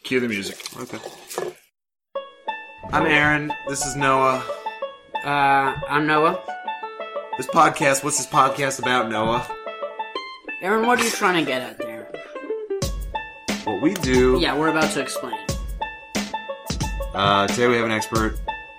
Cue the music. Okay. I'm Aaron. This is Noah. I'm Noah. What's this podcast about, Noah? Aaron, what are you trying to get at there? What we do... Yeah, we're about to explain. Today we have an expert.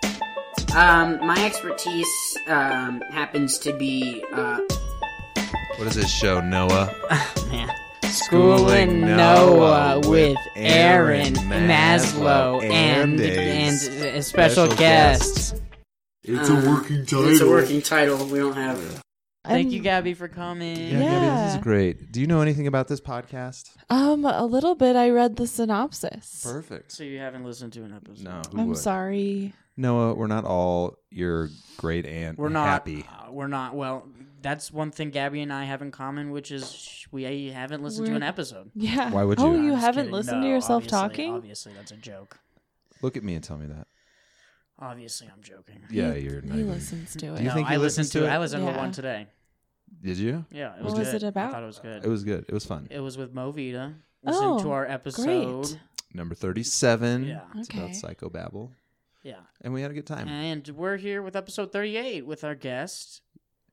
My expertise, happens to be, What is this show, Noah? man. Schooling Noah with Aaron Maslow and special guests. It's a working title. It's a working title. We don't have... Thank you, Gabby, for coming. Yeah, this is great. Do you know anything about this podcast? A little bit. I read the synopsis. Perfect. So you haven't listened to an episode? No, who I'm would? sorry. Noah, we're not all your great aunt. We're not happy. We're not. Well, that's one thing Gabby and I have in common, which is we haven't listened to an episode. Yeah. Why would Oh, you? you I'm just haven't kidding. listened No, to yourself obviously- talking? Obviously, that's a joke. Look at me and tell me that. Obviously, I'm joking. Yeah, you're not He even... listens to Do you it. No, think he I listens listened to to I it? listened to Yeah. one today. Did you? Yeah, it What was was good. it about? I thought it was good. It was good. It was fun. It was with Mo Vita. Listen to our episode. Great. Number 37. Yeah. It's about Okay. psychobabble. Yeah. And we had a good time. And we're here with episode 38 with our guest.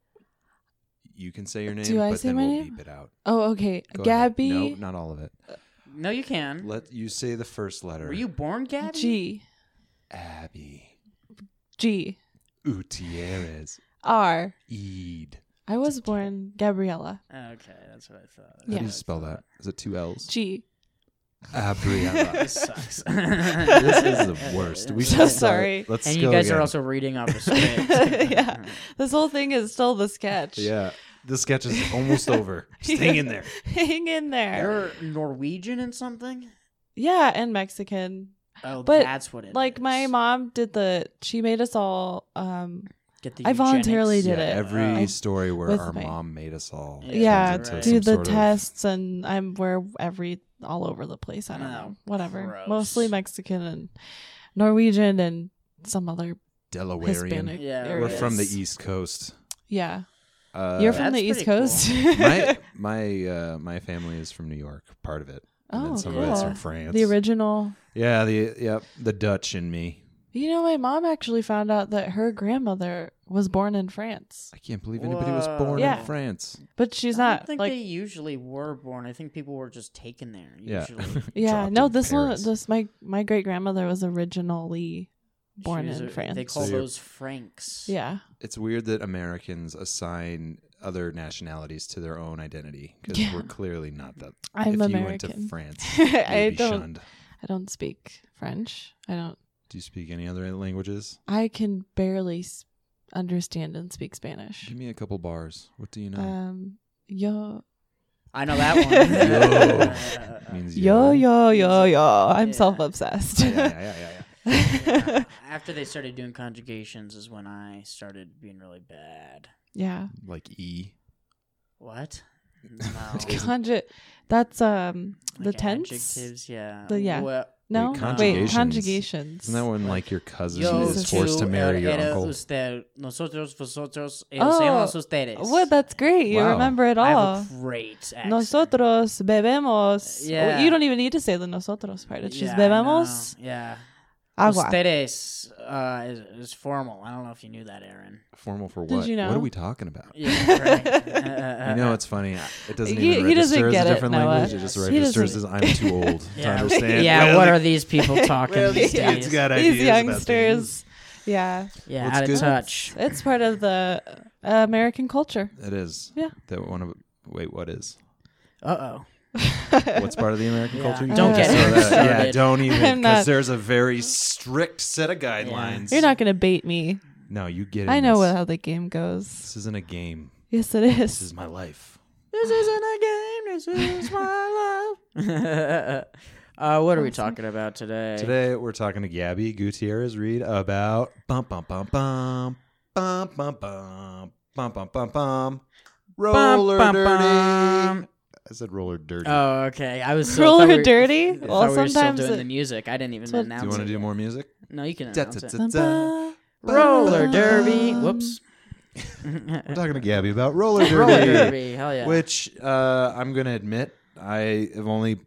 You can say your name, Do I but say then my we'll name? beep it out. Oh, okay. Go ahead. Gabby. No, not all of it. No, you can. Let you say the first letter. Were you born Gabby? G. Abby. G. Gutierrez. R. Eid. I was born Gabriella. Okay, that's what I thought. How do Yeah. you spell that? Is it 2 L's? G. Abriella. This sucks. This is the worst. We So should start- sorry. Let's And go you guys again. are also reading off the script. Yeah. This whole thing is still the sketch. Yeah. The sketch is almost over. Just hang in there. Hang in there. You're Norwegian and something? Yeah, and Mexican. Oh, But, that's what it is. Like my mom did she made us all Get the I voluntarily eugenics. did Yeah, it. every I- story where with our my- mom made us all. yeah, Right. do the tests, and we're all over the place. I don't Oh, know. Whatever. gross. Mostly Mexican and Norwegian and some other Delawarean. Hispanic Yeah, We're areas. from the East Coast. Yeah. Uh, You're from That's the East pretty Coast? my family is from New York, part of it. And Oh, then some of it's cool. from France. The original. Yeah, the Dutch in me. You know, my mom actually found out that her grandmother was born in France, I can't believe anybody was born Yeah. in France. but she's I not don't think like. they usually were born. I think people were just taken there. Yeah. Usually. Yeah, Dropped no. in This Paris. one, my great grandmother was originally born She was in France. They call So you're- those Franks. Yeah. It's weird that Americans assign other nationalities to their own identity because Yeah. we're clearly not that. I'm if you went American. to France, I you'd be don't. shunned. I don't speak French. Do you speak any other languages? I can barely understand and speak Spanish. Give me a couple bars. What do you know? Yo, I know that one. Means yo, yo, yo, yo. I'm Yeah. self-obsessed. Yeah. After they started doing conjugations is when I started being really bad. Yeah. Like E. What? No. That's the Like tense. adjectives, yeah. Yeah. Well, No, Wait, wait, conjugations. conjugations. Isn't that when like your cousin Jesus. is forced to marry your Era uncle? usted, nosotros, vosotros, ellos, ellos, ustedes. What? That's great. You Wow. remember it I all. have a great accent. Nosotros bebemos. Yeah. You don't even need to say the nosotros part. It's just Yeah, I bebemos know. Yeah. agua. Ustedes is formal. I don't know if you knew that, Aaron. Formal for Did what? you know? What are we talking about? Yeah, right. You know, it's funny. It doesn't He- even he doesn't register as get a it, different Noah. language. It just He registers as doesn't- I'm too old to Yeah. understand. Yeah, Well, what are these people talking well, these these kids days? got These ideas about youngsters. Yeah. Yeah, What's out of good? touch. It's part of the American culture. things. It is. Yeah. That one of. Wait, what is? Uh-oh. What's part of the American Yeah. culture? You Don't can't get say him that. Yeah, started. don't even. I'm not- Because there's a very strict set of guidelines. You're not going to bait me. No, you get it. I know how the game goes. This isn't a game. Yes, it This is. is my life. This isn't a game. This is my love. What are we talking about today? Today we're talking to Gabby Gutierrez Reed about bum bum bum bum bum bum bum bum bum bum bum roller bum, dirty. bum. I said roller dirty. Oh, okay. I was so Roller thought we- dirty? I thought Well, we were still sometimes doing it- the music. I didn't even So- announce do you want to it do yet. more music? No, you can Da, announce da, it. da, da. Roller derby. Whoops. We're talking to Gabby about roller derby, Roller derby. Hell yeah. which I'm going to admit I have only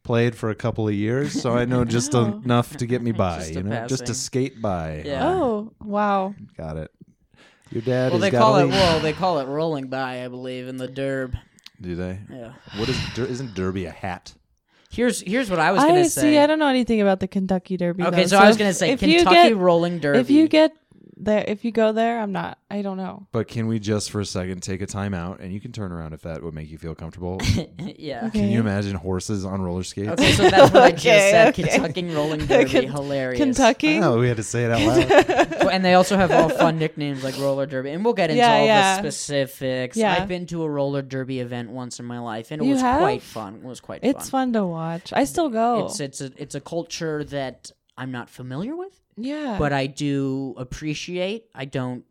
played for a couple of years, so I know just Oh. enough to get me by. Just a You know, just to passing. skate by. Yeah. Oh, wow. Got it. Your dad Well, has they got call a it lead. they call it rolling by, I believe, in the derb. Do they? Yeah. What is? Isn't Derby a hat? Here's what I was gonna say. see. I don't know anything about the Kentucky Derby. Okay, though, so I was if- gonna say if you Kentucky get- rolling derby. If you get there, if you go there, I don't know. But can we just for a second take a time out, and you can turn around if that would make you feel comfortable. yeah. Okay. Can you imagine horses on roller skates? Okay, so that's what I just Okay, said. okay. Kentucky rolling derby, Ken- hilarious. Kentucky. Oh, we had to say it out loud. Well, and they also have all fun nicknames like roller derby, and we'll get into Yeah, all yeah. the specifics. Yeah. I've been to a roller derby event once in my life, and it You was have? quite fun. It was quite It's fun. fun to watch. I still go. It's a culture that I'm not familiar with, yeah. but I do appreciate. I don't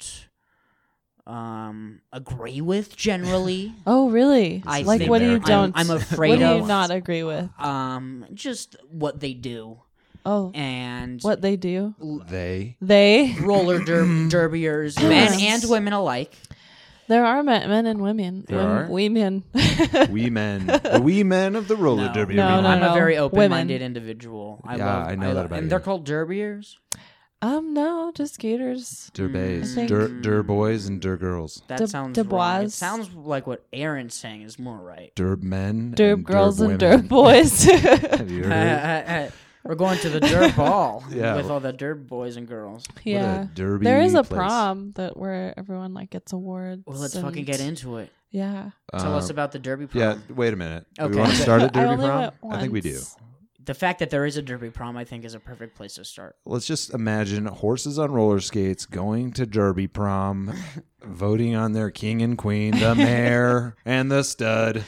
agree with generally. Oh, really? I Like, think what do you American- don't? I'm what afraid do you of. not agree with? Just what they do Oh, and what they do? They. They. roller derbyers, men and women alike. There are men and women. There are? Women. We men. The wee men of the roller No. derby No, arena. no, I'm a no. very Women. open-minded individual. I know that about and you. they're called derbiers. No, just skaters. Derbays. I think- Der boys and der girls. That De- sounds de wrong. It bois. sounds like what Aaron's saying is more right. Derb men. Derb and girls derb and women. derb boys. Have you heard? We're going to the derb ball Yeah. with all the derb boys and girls. yeah. What a derby There is a place. prom that where everyone like gets awards. Well, let's and- fucking get into it. Yeah. Tell us about the derby prom. Yeah, wait a minute. Do Okay. we want to start at I derby only prom? went I think we do. once. The fact that there is a derby prom, I think, is a perfect place to start. Let's just imagine horses on roller skates going to derby prom, voting on their king and queen, the mare and the stud,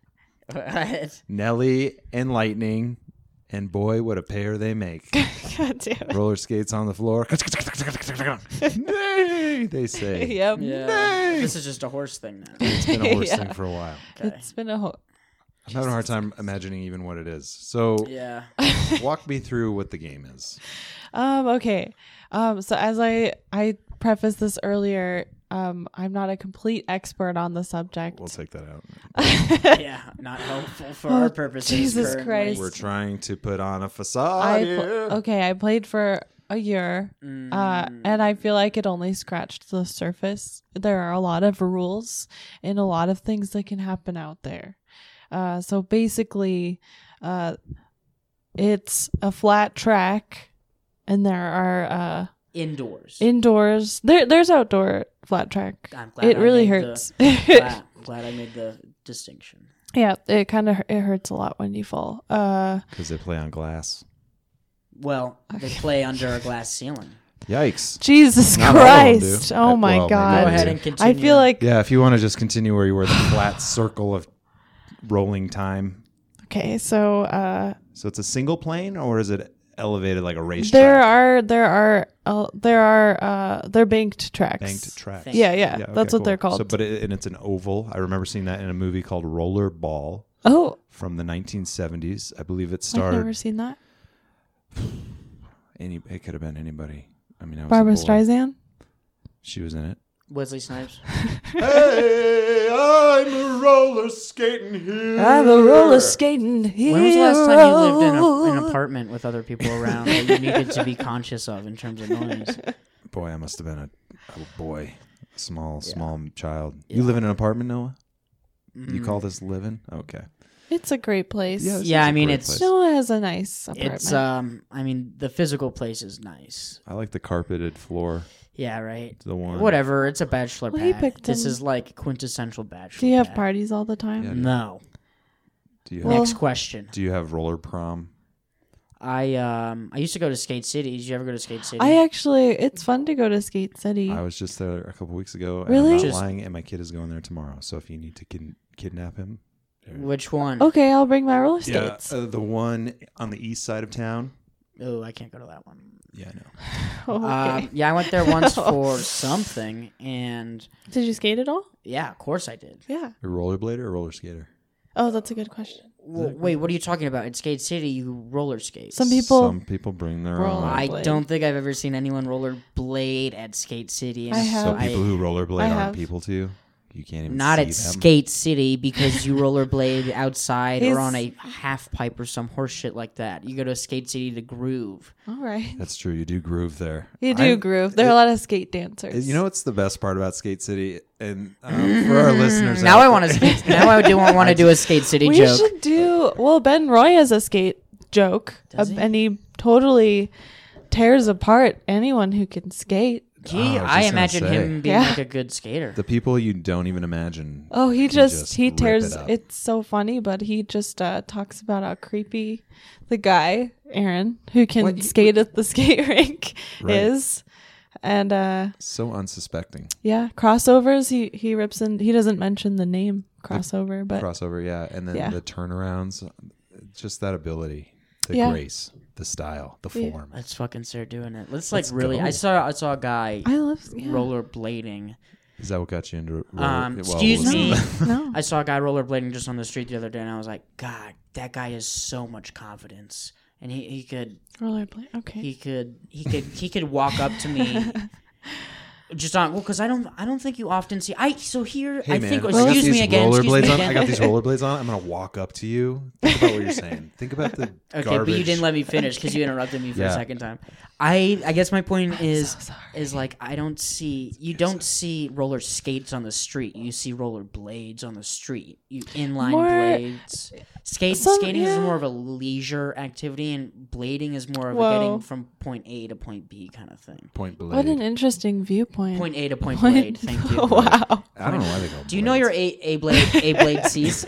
Nelly and Lightning, and boy, what a pair they make. God damn it. Roller skates on the floor. Nay, they say. Yep. Yeah. Nay. This is just a horse thing now. It's been a horse Yeah. thing for a while. Okay. It's been a I'm having a hard time imagining even what it is. So Yeah. walk me through what the game is. Okay. So as I prefaced this earlier, I'm not a complete expert on the subject. We'll take that out. Yeah. Not helpful for Oh, our purposes. Jesus currently. Christ. We're trying to put on a facade. I played for a year, and I feel like it only scratched the surface. There are a lot of rules and a lot of things that can happen out there. So basically, it's a flat track, and there are Indoors. indoors. There's outdoor flat track. I'm glad It I really made hurts. glad I made the distinction. Yeah, it kind of it hurts a lot when you fall. Because they play on glass. Well, they play under a glass ceiling. Yikes. Jesus Not all of them Christ! do. Oh my Well, maybe God! they Go ahead do. and continue. I feel like Yeah, if you want to just continue where you were, the flat circle of rolling time. okay. So So it's a single plane, or is it elevated like a racetrack? they're banked tracks. Banked track. Thank Yeah, you. yeah, that's what they're called. So, but and it's an oval. I remember seeing that in a movie called Roller Ball Oh, from the 1970s. I believe it I've never starred. seen that. It could have been anybody. I mean, I was Barbara a boy. Streisand. She was in it. Wesley Snipes. Hey, I'm a roller skating here. I'm a roller skating hero. When was the last time you lived in an apartment with other people around that you needed to be conscious of in terms of noise? Boy, I must have been a boy, small child. Yeah. You live in an apartment, Noah? You Mm. call this living? Okay. It's a great place. Yeah, Yeah, I mean, a great it's- place. Noah has a nice apartment. It's I mean, the physical place is nice. I like the carpeted floor. Yeah, right. The one. Whatever. It's a bachelor Well, he pad. picked This him. is like quintessential bachelor. Do you have pad. parties all the time? Yeah. No. Do you Well- have, Next question. do you have roller prom? I used to go to Skate City. Did you ever go to Skate City? It's fun to go to Skate City. I was just there a couple weeks ago. And Really? I'm not Just- lying, and my kid is going there tomorrow. So if you need to kidnap him. Which one? Okay, I'll bring my roller Yeah, skates. the one on the east side of town. Oh, I can't go to that one. Yeah, I know. Okay. Yeah, I went there once for something, and Did you skate at all? yeah, of course I did. Yeah. A rollerblader or roller skater? Oh, that's a good question. Well, wait, what are you talking about? In Skate City, you roller skate. Some people. Some people bring their Roller- own. I Blade. don't think I've ever seen anyone roller blade at Skate City. And I have. So people who rollerblade I aren't have. people to you? You can't even Not see at them. Skate City because you rollerblade outside He's- or on a half pipe or some horse shit like that. You go to Skate City to groove. All right. That's true. You do groove there. You do groove. There are a lot of skate dancers. You know what's the best part about Skate City? And for our listeners, Now out I want to skate. Now I do want to do a Skate City we joke. should do. Well, Ben Roy has a skate joke, Does he? and he totally tears apart anyone who can skate. Gee, Oh, I was I just gonna imagine say. him being Yeah. like a good skater. the people you don't even imagine. Oh, he can just he rip tears. it up. It's so funny, but he just talks about how creepy the guy Aaron who can What? skate at the skate rink Right. is, and So unsuspecting. yeah, crossovers. He rips in. He doesn't mention the name crossover, but Crossover, yeah. And then Yeah. the turnarounds, just that ability, the Yeah. grace, the style, the Yeah. form. Let's fucking start doing it. Let's Let's really. go. I saw a guy I love yeah. rollerblading. Is that what got you into Excuse me. No, I saw a guy rollerblading just on the street the other day, and I was like, God, that guy has so much confidence, and he could rollerblade. Okay. he could walk up to me. Just on because I don't think you often see so here Hey I man, think I got excuse these me again rollerblades on. I again. got these rollerblades on. I'm gonna walk up to you. Think about what you're saying. Think about the Okay, garbage. but you didn't let me finish because you interrupted me for Yeah. a second time. I guess my point is so sorry. is like I don't see you don't see roller skates on the street. You see roller blades on the street. You inline More- blades. Skating is yeah. more of a leisure activity, and blading is more of a Whoa. getting from point A to point B kind of thing. Point blade. What an interesting viewpoint. Point A to point blade. Thank you. Wow. I don't know why they call. Do you know your A blade seats?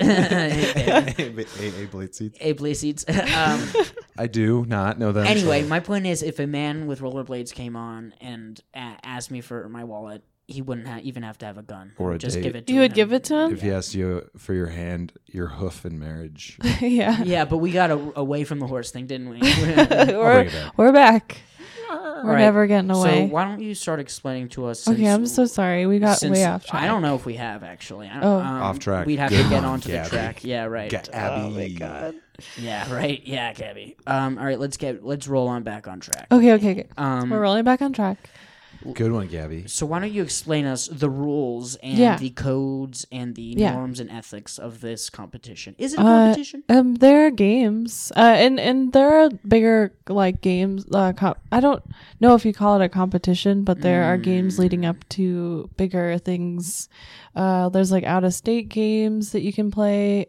A blade seats? A blade seats. I do not know that. Anyway, my point is, if a man with rollerblades came on and asked me for my wallet, he wouldn't even have to have a gun. Or a just date. give it to You him. would give it to him? if he asked you for your hand, your hoof in marriage, Yeah. Yeah, but we got away from the horse thing, didn't we? I'll bring it back. We're back. We're Right. never getting So away. why don't you start explaining to us? Okay, since- I'm so sorry. We got since- way off track. I don't know if we have actually. Oh. Off track. We'd have Good to get one, onto the Gabby. track. Yeah, right. Abby. Oh my god. Yeah, right. Yeah, Gabby. All right, let's roll on back on track. Okay. We're rolling back on track. Good one, Gabby. So why don't you explain us the rules and Yeah. the codes and the Yeah. norms and ethics of this competition? Is it a competition? There are games, and there are bigger like games. I don't know if you call it a competition, but there are games leading up to bigger things. There's like out of state games that you can play.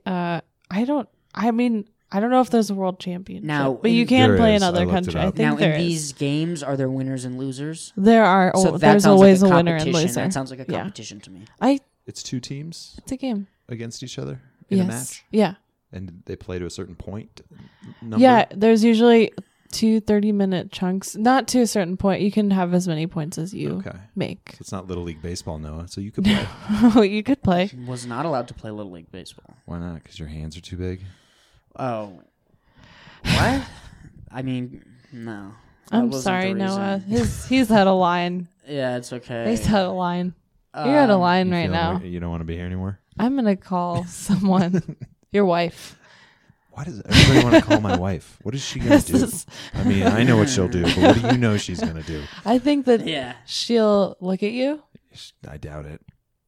I don't know if there's a world championship, Now, but you in- can There play is. in I other looked it countries. I up. think Now, there in is. these games, are there winners and losers? There are. So that There's sounds always like a winner and competition. loser. That sounds like a Yeah. competition to me. It's two teams It's a game. against each other in Yes. a match, Yeah. and they play to a certain point. Number? Yeah. There's usually 2 30-minute chunks. Not to a certain point. You can have as many points as you Okay. make. So it's not Little League Baseball, Noah. So you could play. You could play. Was not allowed to play Little League Baseball. Why not? Because your hands are too big. Oh. What? I mean, no. That I'm wasn't sorry, the Noah. reason. He's had a line. Yeah, it's okay. He's had a line. You're at a line You right feel now. like you don't want to be here anymore. I'm gonna call someone. Your wife. Why does everybody want to call my wife? What is she gonna This do? is- I mean, I know what she'll do, but what do you know she's gonna do? I think that Yeah. she'll look at you. I doubt it.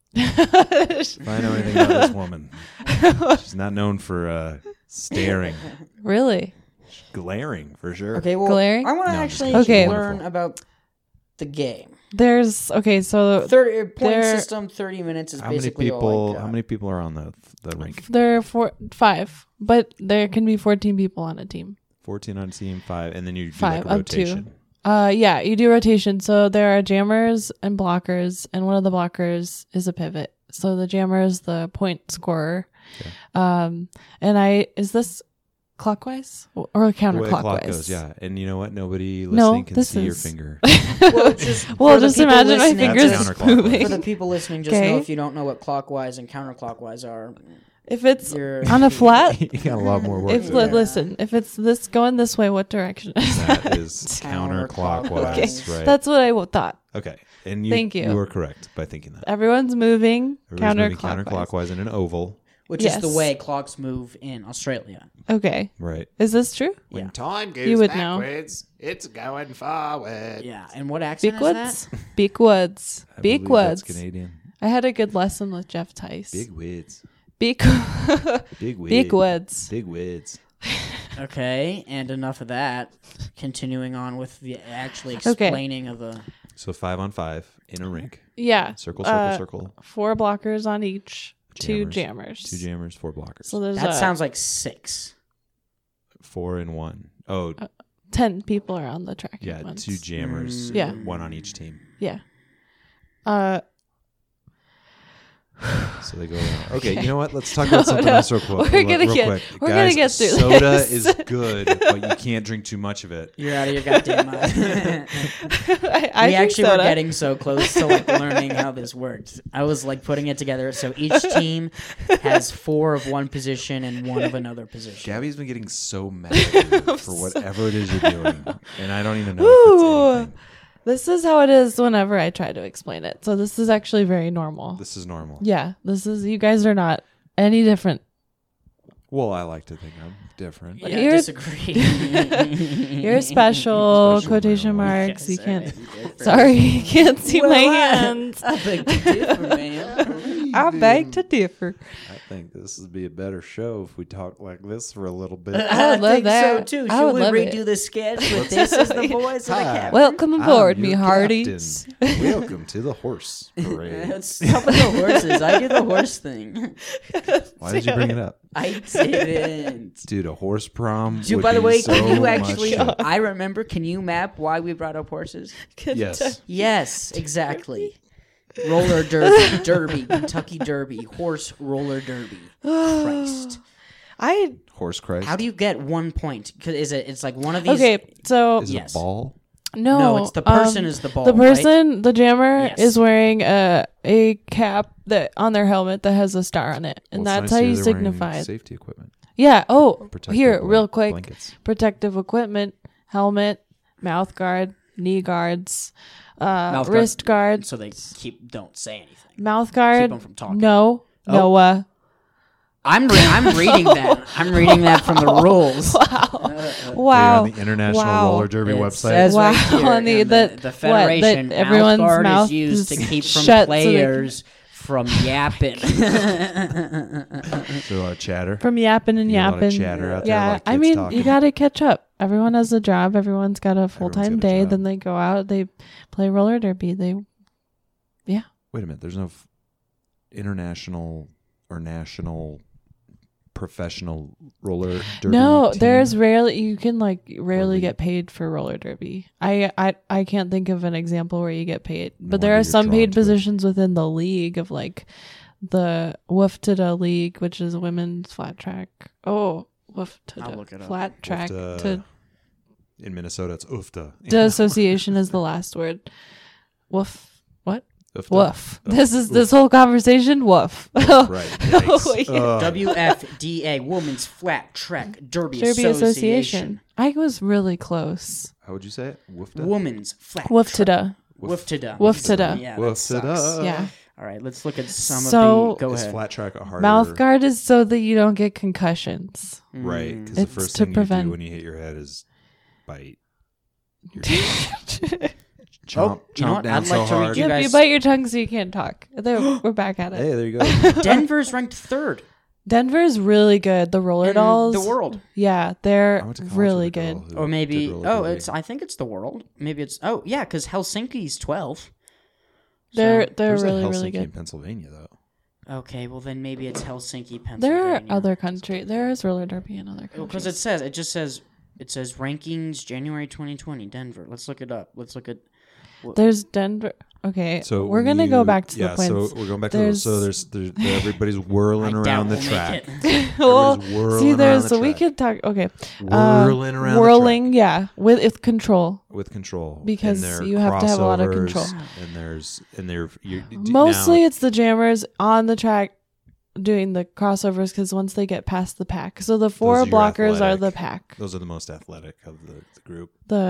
If I know anything about this woman, she's not known for staring, Really? glaring for sure. Okay, well, Glaring? I want to No, I'm just actually kidding. Okay. learn Wonderful. about the game. So 30 point there- system, 30 minutes is How many basically all I people? got. How many people are on the rink? there are 5, but there can be 14 people on a team. 14 on team, 5, and then you do 5, like a up to. rotation. Yeah, you do rotation. So there are jammers and blockers, and one of the blockers is a pivot. So the jammer is the point scorer. Okay. Is this clockwise or The way the counterclockwise? clock goes, yeah. And you know what? Nobody No, listening can this see your is- finger. Well, just, Well, for the just people imagine my listening- fingers That's counterclockwise. moving. For the people listening, just Okay. know if you don't know what clockwise and counterclockwise are, If it's you're on a flat, You got a lot more work. if to do. listen, if it's this going this way, what direction is that? That is Counterclockwise. counterclockwise, right? That's what I thought. Okay, and Thank you. You were correct by thinking that. Everyone's moving Everybody's moving counterclockwise. counterclockwise in an oval, which is the Yes. way clocks move in Australia. Okay, right? is this true? When Yeah. time goes You would know. backwards, it's going forward. Yeah, and what accent Beakwoods, is that? Beakwoods, I believe that's Beakwoods. Canadian. I had a good lesson with Jeff Tice. Big wids. Big, Big wids. big woods. Big wids. Okay, and enough of that. Continuing on with the actually explaining of the. So 5-on-5 in a rink. Yeah. Circle, circle, circle. 4 blockers on each. 2 jammers. 2 jammers, 4 blockers. So there's That sounds like 6. 4 and 1. Oh, 10 people are on the track. yeah, at once. 2 jammers. Yeah. 1 on each team. Yeah. So they go around. Okay, you know what? Let's talk about something else real quick. We're gonna get Guys, through soda this. is good, but you can't drink too much of it. You're out of your goddamn mind. I We drink actually were soda. getting so close to like learning how this worked. I was like putting it together. So each team has 4 of one position and 1 of another position. Gabby's been getting so mad at you for whatever it is you're doing, and I don't even know if Ooh. it's anything. This is how it is whenever I try to explain it. So this is actually very normal. This is normal. Yeah, this is, you guys are not any different. Well, I like to think I'm different. Yeah, You're- I disagree. You're special, Special quotation my marks. You Yes, can't. I differ. Sorry, you can't see Well, my I- hands. I beg to differ, man. I beg to differ. I think this would be a better show if we talk like this for a little bit. I would love think that. so too. I Should would we love redo it. the sketch with this as the voice of the Hi. captain? Welcome I'm aboard, me your hearties. captain. Welcome to the horse parade. Let's stop with the horses. I do the horse thing. Why did you bring it up? I didn't. Dude, a horse prom. Dude, would by the be way, so can you much actually? fun. I remember. Can you map why we brought up horses? Yes. Yes, exactly. Roller derby, Kentucky Derby, horse roller derby. Christ, Horse Christ. how do you get 1 point? Because it's like one of these. Okay, so Is Yes. it a ball? No, it's the person is the ball. The right? person, the jammer, Yes. is wearing a cap that on their helmet that has a star on it, and Well, it's that's nice how to you hear they're wearing signify it. safety equipment. Yeah. Oh, Protective here, real quick. blankets. Protective equipment: helmet, mouth guard, knee guards, Mouth guard. wrist guard, So they don't say anything. mouth guard. them from talking. No, Oh. Noah. I'm reading that. I'm reading that from the rules. Wow. On the International Wow. Roller Derby It website. says Wow, right here, on the- and that- the what, federation that everyone's mouth guard mouth is used to is keep from shut so they can- players from yapping. So chatter. From yapping and You get a lot of yapping. chatter out there, Yeah, like I kids mean, talking. you got to catch up. Everyone has a job. Everyone's got a full time got a day. job. Then they go out. They play roller derby. Wait a minute. There's no international or national professional roller derby. No, team? there's rarely you can rarely league. get paid for roller derby. I can't think of an example where you get paid, but wonder there are you're some drawn paid to it. positions within the league of like the Wuftada League, which is women's flat track. Oh, I'll Wuftada look it up. flat track. Wufta. In Minnesota, it's UFTA. The association is the last word. Woof. What? UFTA. Woof. Oh, This whole conversation. Woof. Right. Yikes. Yeah. WFDA, Women's Flat Track Derby, Derby Association. Association. I was really close. How would you say it? UFTA. Women's Flat Track. Wuftada. Wuftada. Wuftada. Yeah, that Wuftada. sucks. Yeah. All right, let's look at some So- of the. Go Is ahead. flat track a harder? Mouth guard is so that you don't get concussions. Right. Because It's the first to thing you prevent- do when you hit your head is bite. Your chomp, Oh, you know chomp what? down I'd so like to read hard. you Yep, guys- you bite your tongue so you can't talk. There, we're back at it. Hey, there you go. Denver's ranked third Denver's really good. The roller in dolls. the world. Yeah, I they're went to college really with a girl good. who Or maybe. did roller Oh, derby. I think it's the world. Maybe it's. Oh, yeah, because Helsinki's 12. They're There's a really Helsinki really in good. Pennsylvania, though. Okay, well then maybe it's Helsinki, Pennsylvania. There are other country. There is roller derby in other Because countries. it just says rankings January 2020 Denver. Let's look it up. Let's look at. There's Denver. Okay, So we're when gonna go you- back to yeah, the points. so we're going back to There's- there's everybody's whirling I around doubt the we'll make track. it. Well, Everybody's whirling see, around there's the so we track. could talk. Okay, Whirling around the whirling. Yeah, with control. with control Because And there are you have to have a lot of crossovers, control. And you're Mostly now, it's the jammers on the track doing the crossovers because once they get past the pack. So the four Those are your blockers are athletic. the pack. those are the most athletic of the group.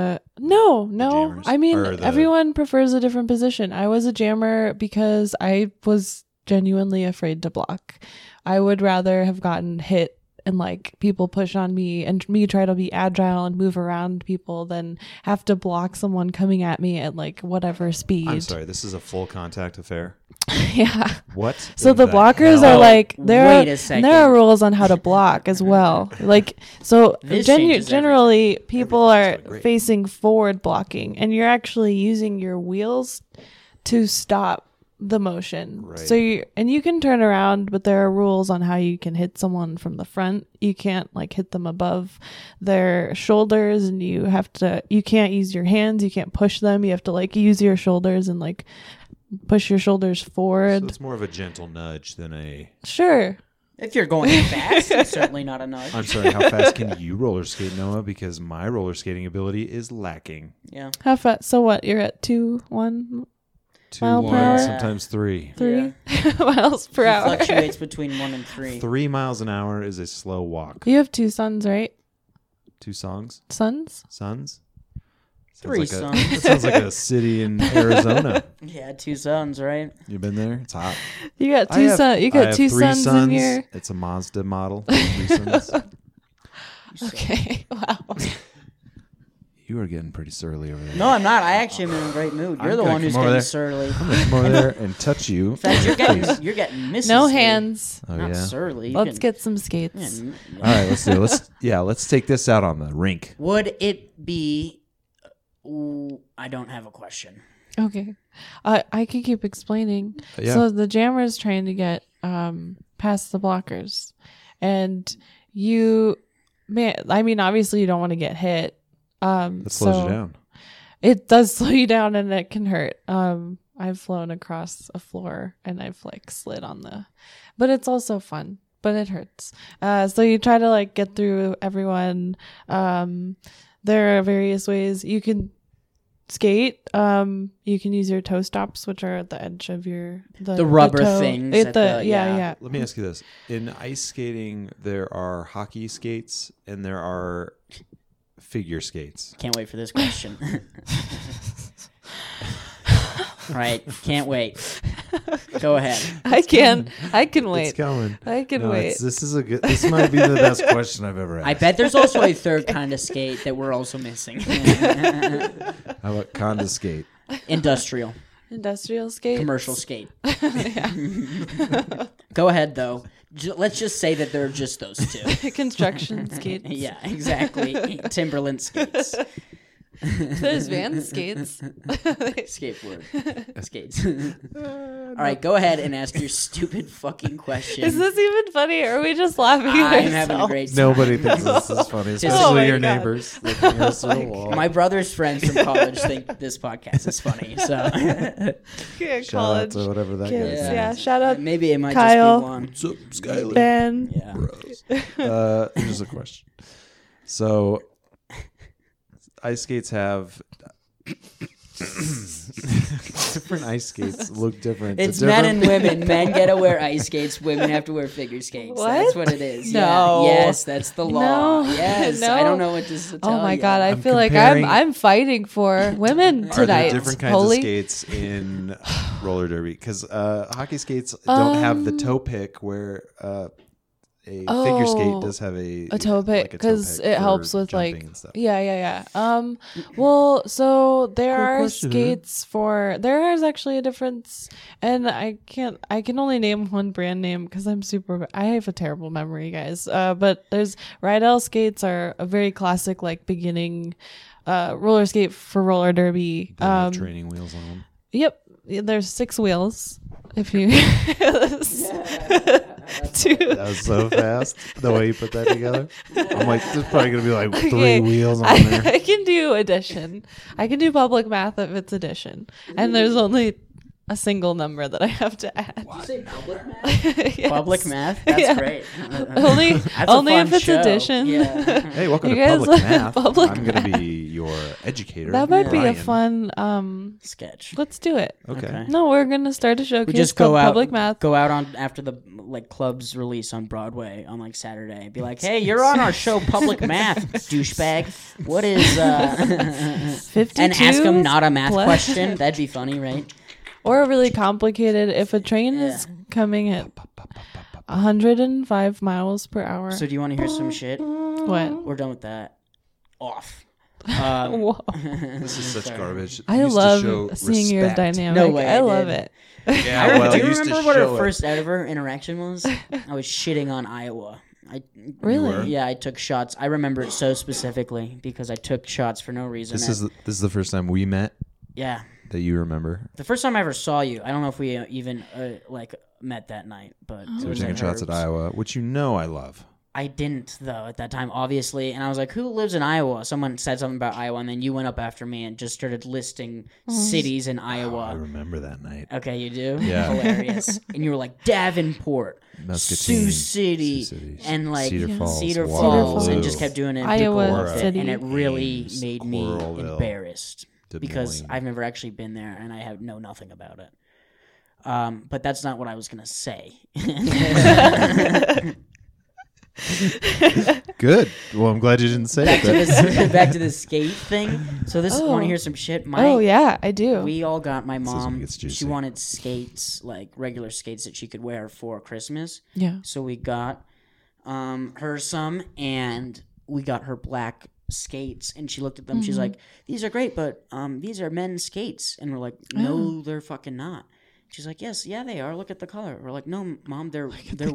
No. jammers? I mean, Or the- everyone prefers a different position. I was a jammer because I was genuinely afraid to block. I would rather have gotten hit and like people push on me and me try to be agile and move around people than have to block someone coming at me at like whatever speed. I'm sorry, this is a full contact affair. Yeah. What? So in the blockers hell? are like Wait a second. there are rules on how to block as well. Like so This changes generally people are Everything's great. facing forward blocking and you're actually using your wheels to stop the motion. Right. So you can turn around, but there are rules on how you can hit someone from the front. You can't like hit them above their shoulders, and you can't use your hands, you can't push them. You have to like use your shoulders and like push your shoulders So forward. it's more of a gentle nudge than a. Sure. If you're going fast, it's certainly not a nudge. I'm sorry. How fast can you roller skate, Noah? Because my roller skating ability is lacking. Yeah. How fast? So what? You're at 2-1 2, Mile per 1, hour? sometimes 3. 3 miles per It hour. fluctuates between 1 and 3. 3 miles an hour is a slow walk. You have 2 sons, right? 2 songs? Sons? Sons? Three Sounds sons. That sounds like a city in Arizona. Yeah, 2 sons, right? You been there? It's hot. You got I 2 have- sons. You I got have 2 3 sons sons. in your. It's a Mazda model. 3 sons. Okay. Wow. You are getting pretty surly over there. No, I'm not. I actually am in a great mood. You're I'm the gonna one who's come over getting there. surly. I'm gonna come over there and touch you. In fact, you're getting Mrs. No Lee. hands. Oh Not yeah. surly. You Let's can- get some yeah, skates. All right, let's do it. Let's take this out on the rink. Would it be? Ooh, I don't have a question. Okay. I can keep explaining. Yeah. So the jammer is trying to get past the blockers. And obviously you don't want to get hit. That slows you down. It does slow you down and it can hurt. I've flown across a floor and I've like slid on but it's also fun, but it hurts. So you try to like get through everyone. There are various ways you can skate. You can use your toe stops, which are at the edge of the rubber toe. things At at the, the- yeah, yeah. yeah. Let me ask you this: in ice skating, there are hockey skates and there are figure skates. Can't wait for this question. Right. Can't wait. Go ahead. I can wait. It's coming. I can No, wait. This might be the best question I've ever asked. I bet there's also a third kind of skate that we're also missing. How about Conda skate? Industrial. Industrial skate. Commercial skate. Go ahead, though. Let's just say that there are just those two. Construction skates. Yeah, exactly. Timberland skates. There's van skates. Skateboard. Skates. All right, go ahead and ask your stupid fucking question. Is this even funny or are we just laughing at I'm having a ourselves? great time. Nobody thinks this is funny, Oh especially my your God. neighbors. Looking at us through the wall. My brother's friends from college think this podcast is funny, so Yeah, Shout out college to whatever that kids. guy Yeah. is. Shout out maybe it might Kyle. just be one. What's up, Skyler? Ben. Yeah. Here's a question. So, ice skates have different ice skates look different. It's to men different- and women. Men get to wear ice skates. Women have to wear figure skates. That's What? what it is. No. Yeah. Yes, that's the law. No. Yes. No. I don't know what to tell Oh my you. god, I I'm feel like comparing- I'm fighting for women Are there tonight. different kinds Holy. of skates in roller derby? Because hockey skates don't have the toe pick, where a figure skate does have a toe pick because it helps with like and stuff. yeah. Well, so there Quick are question. skates for there is actually a difference, and I can only name one brand name because I have a terrible memory, guys. But there's Rydell skates are a very classic like beginning roller skate for roller derby. They have training wheels on them. Yep. There's 6 wheels. If you That was so fast. The way you put that together. I'm like, there's probably gonna be like 3 Okay, wheels on there. I can do addition. I can do public math if it's addition. And there's only a single number that I have to add. Did you say public math? Yes. Public math? That's Yeah. great. Only That's a only fun if it's show. addition. Yeah. Hey, welcome You to guys Public like Math. public I'm gonna math? be your educator. That might be a Brian. fun Sketch. let's do it. Okay. Okay. No, we're gonna start a showcase We just go called out, public math. go out on after the like club's release on Broadway on like Saturday. Be like, hey, you're on our show, Public Math, douchebag. What is 52 and ask them not a math plus- question. That'd be funny, right? Or really complicated if a train Yeah. is coming at 105 miles per hour. So do you want to hear some shit? What? We're done with that. Off. Whoa. This is such Sorry. garbage. I Used to show love seeing your respect. dynamic. No way, I I love did. it. Yeah, well, do you used to remember what our show it. first ever interaction was? I was shitting on Iowa. Really? Yeah, I took shots. I remember it so specifically because I took shots for no reason. This is the first time we met Yeah. that you remember. The first time I ever saw you, I don't know if we even met that night, but So it we're was taking shots at Herb's. Iowa, which you know I love. I didn't though at that time, obviously, and I was like, "Who lives in Iowa?" Someone said something about Iowa, and then you went up after me and just started listing cities in I Iowa. remember that night. Okay, you do? Yeah. Hilarious. And you were like Davenport, Muscatine, Sioux City, City, and like Cedar Falls, Cedar Waterloo, Falls, and just kept doing it. and Iowa people loved it, City. and it really Ames, made me Coralville, embarrassed Des because Moines. I've never actually been there and I know nothing about it. But that's not what I was gonna say. Good. Well, I'm glad you didn't say back, to it. this, back to the skate thing. So this Oh. want to hear some shit? Oh yeah, I do. We all got my is when it mom. gets juicy. She wanted skates, like regular skates that she could wear for Christmas. Yeah. So we got her some, and we got her black skates. And she looked at them. She's like, "These are great, but these are men's skates." And we're like, "No, they're fucking not." She's like, "Yes, yeah, they are. Look at the color." We're like, "No, Mom, they're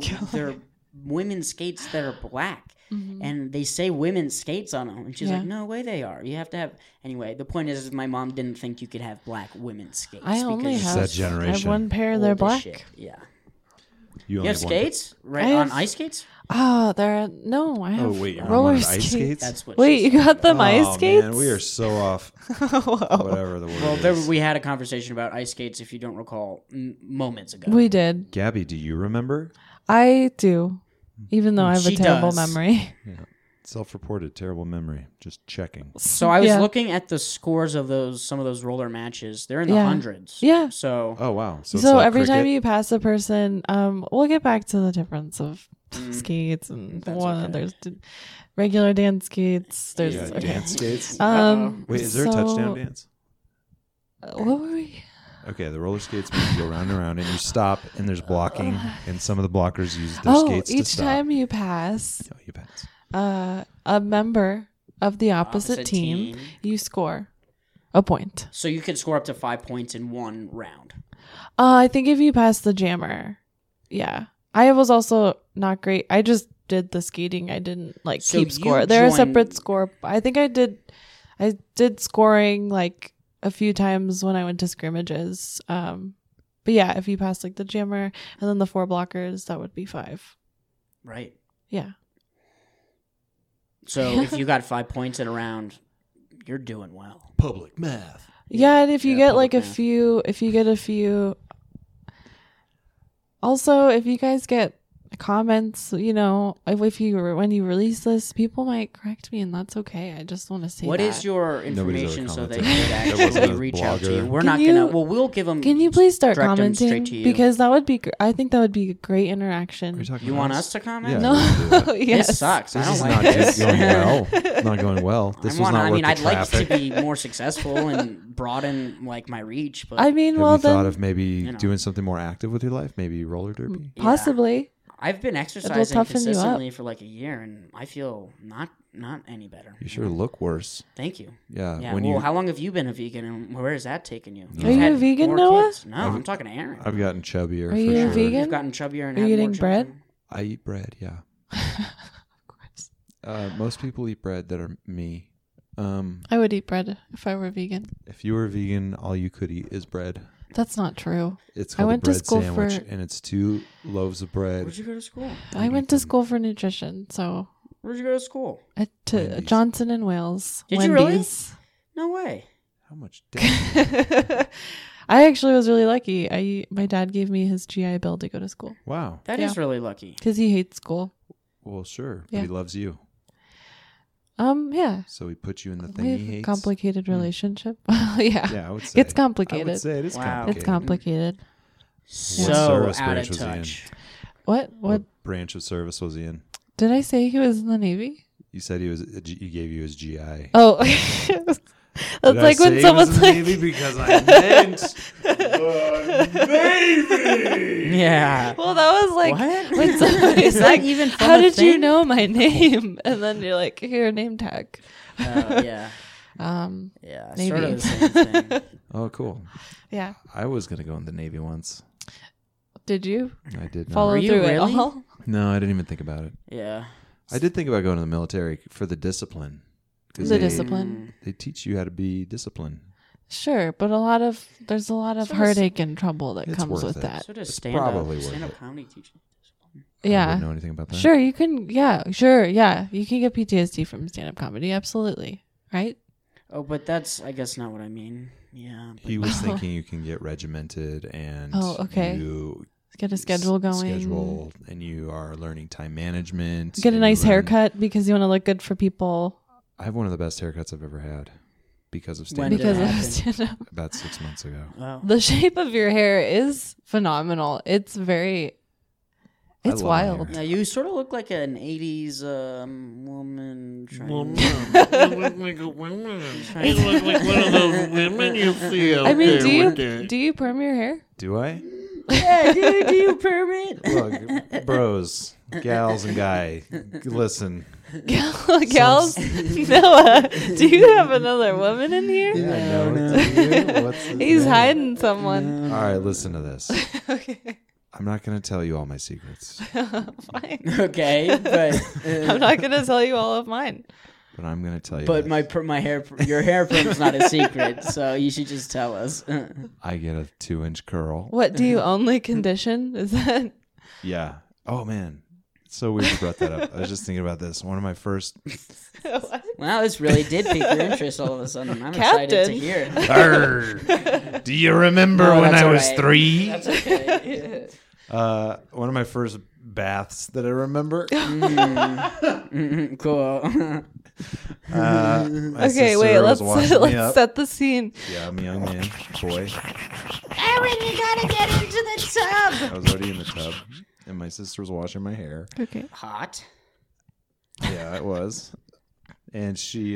women's skates that are black." And they say women's skates on them. And she's like, "No way they are. You have to have..." Anyway, the point is my mom didn't think you could have black women's skates. I only because have, that I have generation. one pair. old They're as black. shit. Yeah. You You have skates? Right, on ice skates? Oh, they're no. I have Oh wait, you're roller on ice skates. skates. That's what Wait, she you said. got them ice Oh, skates? man, we are so off. Whoa. Whatever the word Well, is. we had a conversation about ice skates, if you don't recall, moments ago. We did. Gabby, do you remember? I do, even though I have a She terrible does. memory. Self-reported terrible memory. Just checking. So I was Yeah. looking at the scores of some of those roller matches. They're in the Yeah. hundreds. Yeah. So Oh wow. So, So, it's like every time cricket? you pass a person, we'll get back to the difference of skates and That's one. okay. There's regular dance skates. There's yeah, okay. dance skates. Wait, Wait, is there a touchdown dance? What were we? Okay, the roller skates mean you go round and round, and you stop, and there's blocking, and some of the blockers use their skates to each stop. time you pass Oh, you pass. a member of the opposite team, you score a point. So you could score up to 5 points in one round. I think if you pass the jammer, yeah. I was also not great. I just did the skating. I didn't like So keep you score. They're a separate joined- score. I think I did scoring like a few times when I went to scrimmages. But yeah, if you pass like the jammer and then the 4 blockers, that would be 5. Right. Yeah. So if you got 5 points in a round, you're doing well. Public math. Yeah, and if you Yeah, get like a public math. few, if you get a few, also if you guys get comments, you know, if you when you release this, people might correct me, and that's okay. I just want to say What that. is your Nobody's ever information so they commented. could There wasn't actually a reach out to blogger. you? We're Can not you- gonna. Well, we'll give them. Can you please start direct 'em commenting straight to you. because that would be I think that would be a great Are interaction. you talking You about want us to comment? Yeah. No, we'll do yes. This sucks. I This don't is like not this. going well. It's not going well. This was not I worth mean, the I'd like to traffic. be more successful and broaden like my reach, but I mean, Have well you thought then of maybe you know. doing something more active with your life? Maybe roller derby? yeah. possibly. I've been exercising toughen you up. consistently for like a year, and I feel not any better. You sure look worse. Thank you. Yeah. Yeah. When well, you, how long have you been a vegan, and where has that taken you? Are you a vegan, more Noah? kids. No, I'm talking to Aaron. I've gotten chubbier. Are for you a sure. vegan? You've gotten chubbier and Are had you more eating bread? children? I eat bread. Yeah. Of course. Most people eat bread that are me. I would eat bread if I were vegan. If you were vegan, all you could eat is bread. That's not true. It's I called went a to bread school sandwich, for- and it's 2 loaves of bread. Where'd you go to school? I went to school for nutrition, so Where'd you go to school? to Wendy's. Johnson and Wales. Did you really? Wendy's. No way. How much? Damn. I actually was really lucky. My dad gave me his GI Bill to go to school Wow. That is Yeah. really lucky. because he hates school. Well, sure. Yeah. But he loves you. Yeah. So he put you in the thing We he have a hates. complicated relationship. Yeah. Yeah, I would say. It's I complicated. would say it is Wow. complicated. It's complicated. So service out of branch was he in? touch. What? What branch of service was he in? Did I say he was in the Navy? You said he gave you his GI. Oh. That's like when someone's like, Navy because I meant the Navy. Yeah. well, that was like What? when somebody's Is that like, even from how a did you thing? know my name? And then you're like, here, name tag. Yeah. Yeah. Sort Navy. of the same thing. Oh, cool. Yeah. I was gonna go in the Navy once. Did you I did not. follow Were you through really? it all? No, I didn't even think about it. Yeah. I did think about going to the military for the discipline. 'Cause The they- discipline. They teach you how to be disciplined. Sure, but there's a lot of Sort of heartache and trouble that It's comes worth with it. that. Sort of It's stand up. probably worth Stand up it. comedy teaching. I Yeah. wouldn't know anything about that. Sure, you can. Yeah, sure. Yeah, you can get PTSD from stand-up comedy. Absolutely. Right? Oh, but that's, I guess, not what I mean. Yeah. but- He was thinking you can get regimented and Oh, okay. you Get a schedule going. schedule, and you are learning time management. Get a and nice you learn- haircut because you want to look good for people. I have one of the best haircuts I've ever had because of When stand did it Because of happen? stand-up. about 6 months ago. Oh. The shape of your hair is phenomenal. It's very. I It's love my wild. hair. Yeah, you sort of look like an 80s woman trying You look like a woman. You look like one of those women you see out I mean, there do with you perm your hair? Do I? Yeah, dude, do you permit? Look, bros, gals, and guy, listen. Gals, Noah, do you have another woman in here? Yeah, I know. It's you. What's the He's thing? hiding someone. All right, listen to this. Okay, I'm not going to tell you all my secrets, fine. Okay, but I'm not gonna tell you all of mine. but I'm going to tell you. but this. my hair, your hair perm's not a secret, so you should just tell us. I get a 2-inch curl. What do you only condition? Is that Yeah. Oh man, it's so weird you brought that up. I was just thinking about this. One of my first. Wow, this really did pique your interest all of a sudden. I'm excited to Captain. hear. Arr, do you remember No, when that's I all was right. 3? That's okay. One of my first baths that I remember. Cool. My okay? sister Wait, was let's washing me let's up. set the scene. Yeah, I'm a young man, boy. Aaron, you gotta get into the tub. I was already in the tub, and my sister was washing my hair. Okay. Hot. Yeah, it was. And she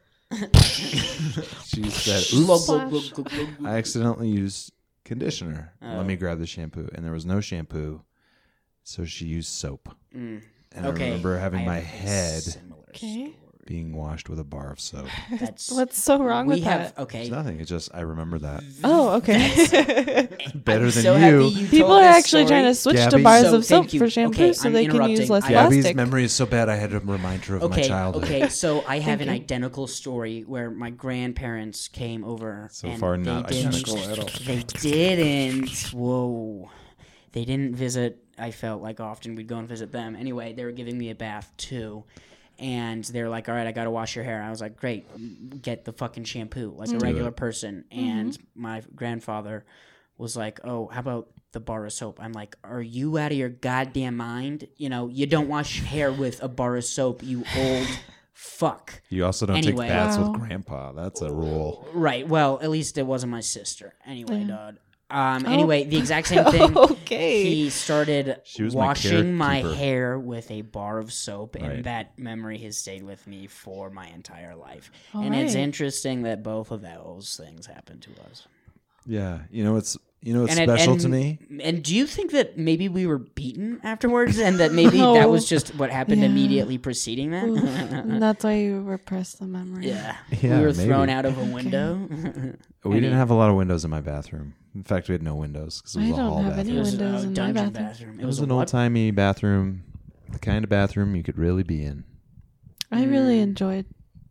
she said, Glug, "Oops, glug, glug, glug, glug. I accidentally used conditioner. Oh. Let me grab the shampoo." And there was no shampoo, so she used soap. Mm. And Okay. I remember having I my have a head similar Okay. story. being washed with a bar of soap. That's What's so wrong we with have. that? Okay. It's nothing. It's just I remember that Oh, okay. better I'm than so you. happy you People told are this actually trying to story. switch to Gabby's- bars So, of soap thank you. for shampoo Okay, so I'm they can use interrupting. less Gabby's Gabby's plastic. memory is so bad. I had to remind her of my Okay, childhood. okay. So I have an you. identical story where my grandparents came over. So and far, they not didn't- identical at all. They didn't. Whoa. They didn't visit. I felt like often we'd go and visit them. Anyway, they were giving me a bath too. And they're like, all right, I got to wash your hair. I was like, great, get the fucking shampoo like a regular person. And my grandfather was like, oh, how about the bar of soap? I'm like, are you out of your goddamn mind? You know, you don't wash hair with a bar of soap, you old fuck. You also don't Anyway. take baths Wow. with grandpa. That's a rule. Right. Well, at least it wasn't my sister. Anyway, Yeah. Dad. Anyway, the exact same thing. Okay. He started She was my washing my carekeeper. hair with a bar of soap, and Right. that memory has stayed with me for my entire life. All and it's right. interesting that both of those things happened to us. Yeah, you know it's And special to me. And do you think that maybe we were beaten afterwards, and that maybe No. that was just what happened Yeah. immediately preceding that? And that's why you repress the memory. Yeah. Yeah, We were maybe. thrown out of a window. We didn't have a lot of windows in my bathroom. In fact, we had no windows because it was I a don't hall have any It bathroom. was windows a in my dungeon bathroom. It was a an what? old timey bathroom, the kind of bathroom you could really be in. I really enjoyed.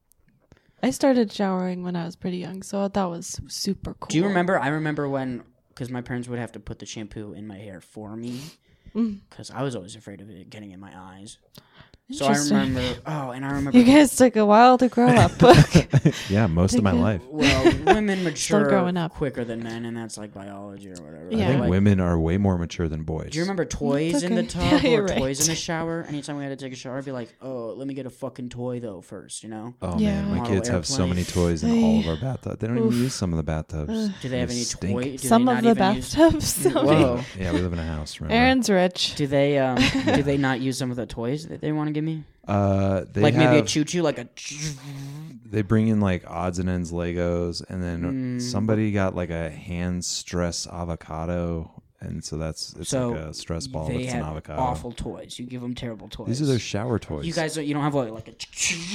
I started showering when I was pretty young, so that was super cool. Do you remember? I remember when, because my parents would have to put the shampoo in my hair for me, because I was always afraid of it getting in my eyes. So I Interesting. remember. Oh, and I remember. You guys took a while to grow up. Yeah, most of my Okay. life. Well, women mature growing up. quicker than men, and that's like biology or whatever. Yeah. I think Like, women are way more mature than boys. do you remember toys It's in the okay. tub Yeah, or you're right. toys in the shower? Anytime we had to take a shower, I'd be like, "Oh, let me get a fucking toy though first," you know? Oh Yeah. man, my Model kids have so airplane. many toys in all of our bathtubs. They don't even Oof. use some of the bathtubs. Do they have They any stink. toy? Do Some they of not the even use- bathtubs. Whoa. Yeah, we live in a house. Remember? Aaron's rich. Do they? Do they not use some of the toys that they want to to give me? They Like maybe a have- choo-choo, like a. They bring in like odds and ends Legos, and then somebody got like a hand stress avocado, and so it's So like a stress ball, but They it's an have avocado. awful toys. You give them terrible toys. These are their shower toys. You guys, you don't have like a.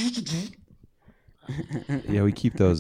Yeah, we keep those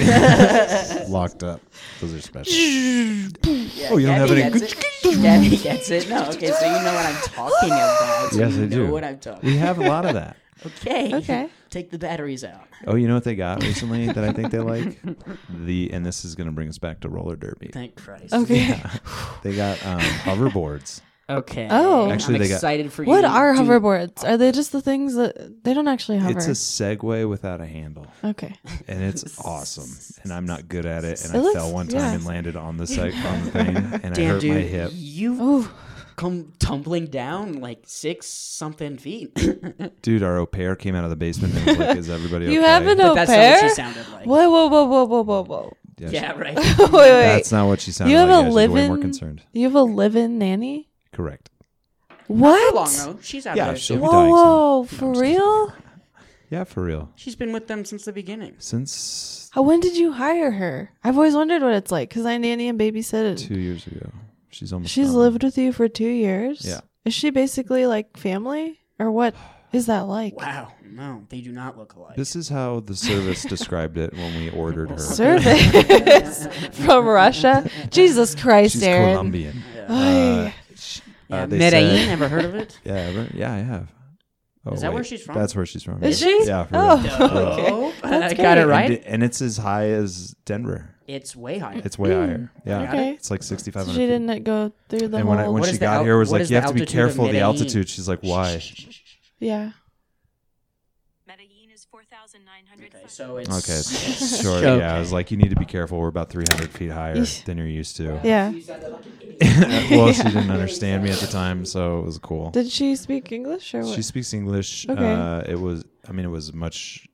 locked up. Those are special. Yeah, Oh, you don't have any Gabby gets it. Gabby gets it. No, okay, so you know what I'm talking about. So Yes, you I do. know what I'm talking. We have a lot of that. Okay. Okay. Take the batteries out. Oh, you know what they got recently that I think they like? And this is going to bring us back to roller derby. Thank Christ. Okay. They got hoverboards. Okay. Oh. Actually, I'm they got- excited for you. What to are do- hoverboards? Are they just the things that they don't actually hover? It's a Segway without a handle, Okay. and it's awesome. And I'm not good at it, and It I looks- fell one time yeah. and landed on the on the thing, and I Damn, hurt dude, my hip. you Oh, come tumbling down like 6-something feet. Dude, our au pair came out of the basement and was like, "Is everybody okay?" you have an au That's not what pair? she sounded like. Whoa, whoa, whoa, whoa, whoa, whoa, whoa! Yeah, Yeah, right. wait, wait. That's not what she sounded You have like. a Yeah, she's way more live-in- concerned. You have a live-in nanny? Correct. How What? long though? She's out Yeah, there. she'll too. be Whoa, dying whoa, soon. for No, I'm just real? Yeah, for real. She's been with them since the beginning. Since When did you hire her? I've always wondered what it's like because I nanny and babysit. 2 years ago, she's almost. She's gone. lived with you for 2 years? Yeah. Is she basically like family? Or what is that like? Wow. No, they do not look alike. This is how the service described it when we ordered her. Service from Russia? Jesus Christ, She's Aaron. Colombian. Ay. Yeah, they Medellin, said- ever heard of it? Yeah, I have. Oh, Is that wait. where she's from? That's where she's from. Is yeah. she? Yeah, for Oh, real. For real. okay. Oh, That's I got it great. right. And it's as high as Denver. It's way higher. It's way higher. Yeah, Okay. it's like So 6,500 she feet. didn't go through the And whole... when What she is the got al- here, was what like, is you the have to be altitude of careful of the Medellin? altitude. She's like, why? Yeah. Medellin is 4,900. Okay, so it's Okay, sure. Okay. Yeah, I was like, you need to be careful. We're about 300 feet higher than you're used to. Yeah. Well, she didn't understand me at the time, so it was cool. Did she speak English or what? She speaks English. Okay. It was much.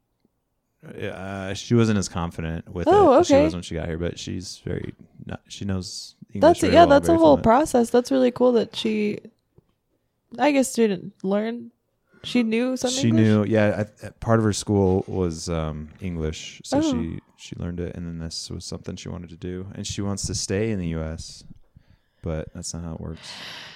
She wasn't as confident with Oh, it as she okay. was when she got here, but she's very. She knows English. That's very well, that's a very whole fluent. process. That's really cool that she, I guess, didn't learn. She knew some She English? knew. Yeah, part of her school was English, so Oh. she learned it, and then this was something she wanted to do, and she wants to stay in the U.S., but that's not how it works.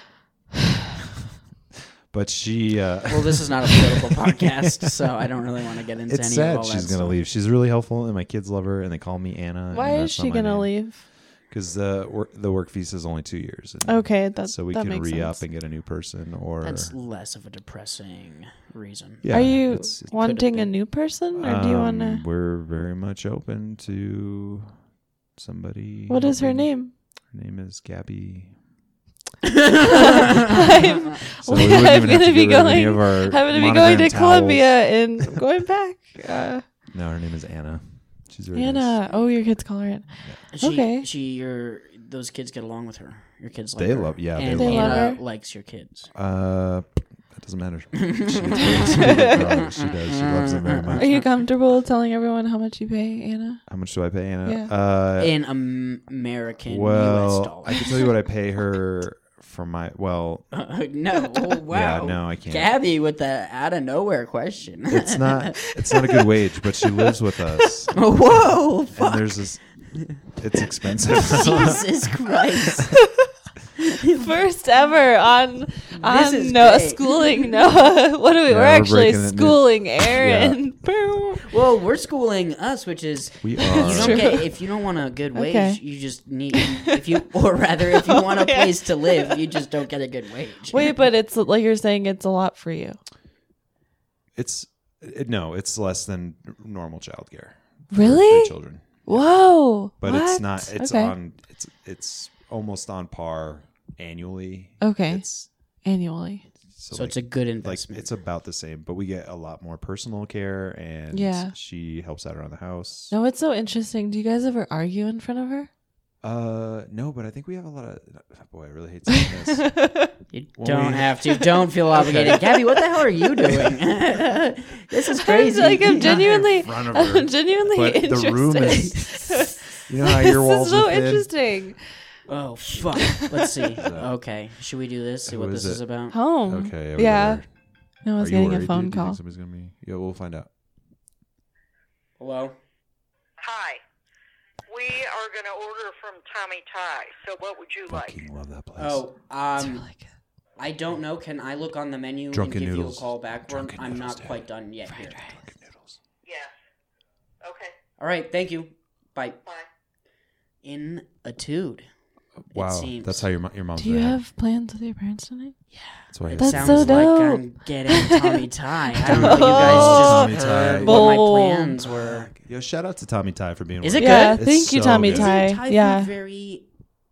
But she. Well, this is not a political podcast, so I don't really want to get into It's any sad of all she's that gonna stuff. leave. She's really helpful, and my kids love her, and they call me Anna. Why is she gonna leave? Because the work visa is only 2 years. and Okay, so we that can makes re-up sense. and get a new person, or That's less of a depressing reason. yeah, Are you it's- wanting a been. new person, or do you want to? We're very much open to somebody. What is her helping. name? Her name is Gabby. I'm, So we wouldn't I'm even have gonna to be get rid of any going. of our I'm gonna be going monogram to towels. Colombia and going back. No, her name is Anna. She's very Anna. nice. Oh, your kids call her Anna. Okay. Those kids get along with her. Your kids like They her. love- yeah, they and love her. Anna Love her. likes your kids. That doesn't matter. She does. She loves them very much. Are you comfortable telling everyone how much you pay Anna? How much do I pay Anna? Yeah. In American US Well, dollars. I can tell you what I pay her for my. Well, no, oh, wow. Yeah, no, I can't. Gabby with the out of nowhere question. it's not. It's not a good wage, but she lives with us. Whoa, And fuck. there's this. It's expensive. Jesus Christ. First ever on is no great. schooling. No, what are we? Yeah, we're we're actually breaking it new. schooling Aaron. Boom. Well, we're schooling us, which is We you are. don't get if you don't want a good wage, Okay. you just need if you want a place to live, you just don't get a good wage. Wait, but it's like you're saying it's a lot for you. No, it's less than normal childcare. Really? For children. Whoa. But what? it's not. It's okay. on. It's almost on par annually. Okay. It's Annually. So it's a good like investment. it's about the same, but we get a lot more personal care, and Yeah. she helps out around the house. No, it's so interesting. Do you guys ever argue in front of her? No, but I think we have a lot of. Boy, I really hate saying this. You Well, don't we- have to. Don't feel obligated. Gabby, what the hell are you doing? This is crazy. I'm Not in genuinely, front of her. I'm genuinely But interested. the room is. You know how your walls This is so are thin? interesting. Oh fuck. Let's see. Okay, should we do this? See Who what is this it? is about. Home. Okay. Yeah. No, I was Are you getting a worried, phone dude? Do you think call. somebody's gonna be? Yeah, we'll find out. Hello? Hi. We are going to order from Tommy Ty. So what would you like? Fucking love that place. Oh, It's really good. I don't know. Can I look on the menu Drunken and give noodles. you a call back? Drunken I'm noodles, not Dad. quite done yet here. Drunken noodles. Yes. Okay. All right, thank you. Bye. Bye. In a tude. Wow, seems. that's how your mom's. Do you react. have plans with your parents tonight? That's why. It That's sounds so like dope. I'm getting Tommy Ty. I don't know. You guys just Tommy Ty. heard what my Boom. plans were. Yo, shout out to Tommy Ty for being. Is one it of- Yeah, good? thank you, so Tommy good. Ty. Isn't Thai Yeah. food very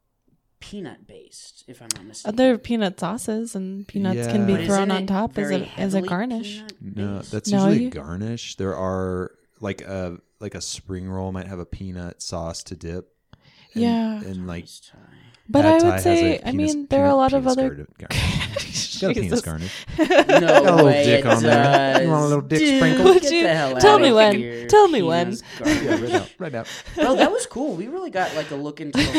peanut based, if I'm not mistaken? Other peanut sauces and peanuts can be Yeah. But thrown isn't on it top as very a heavily garnish. peanut-based? No, that's No, usually you- garnish. There are like a spring roll might have a peanut sauce to dip. And, Yeah. and like Nice Thai. But Pad I Thai would has say, a I penis- mean, there are a lot of penis other. garnish. Got a penis Jesus. garnish. No Got a little way dick it on there. does. You want a little dick Dude, sprinkle? get Would you- the hell tell outta me when. here. Tell me when. Penis garnish. Yeah, right now. Right now. Bro, that was cool. We really got like a look into the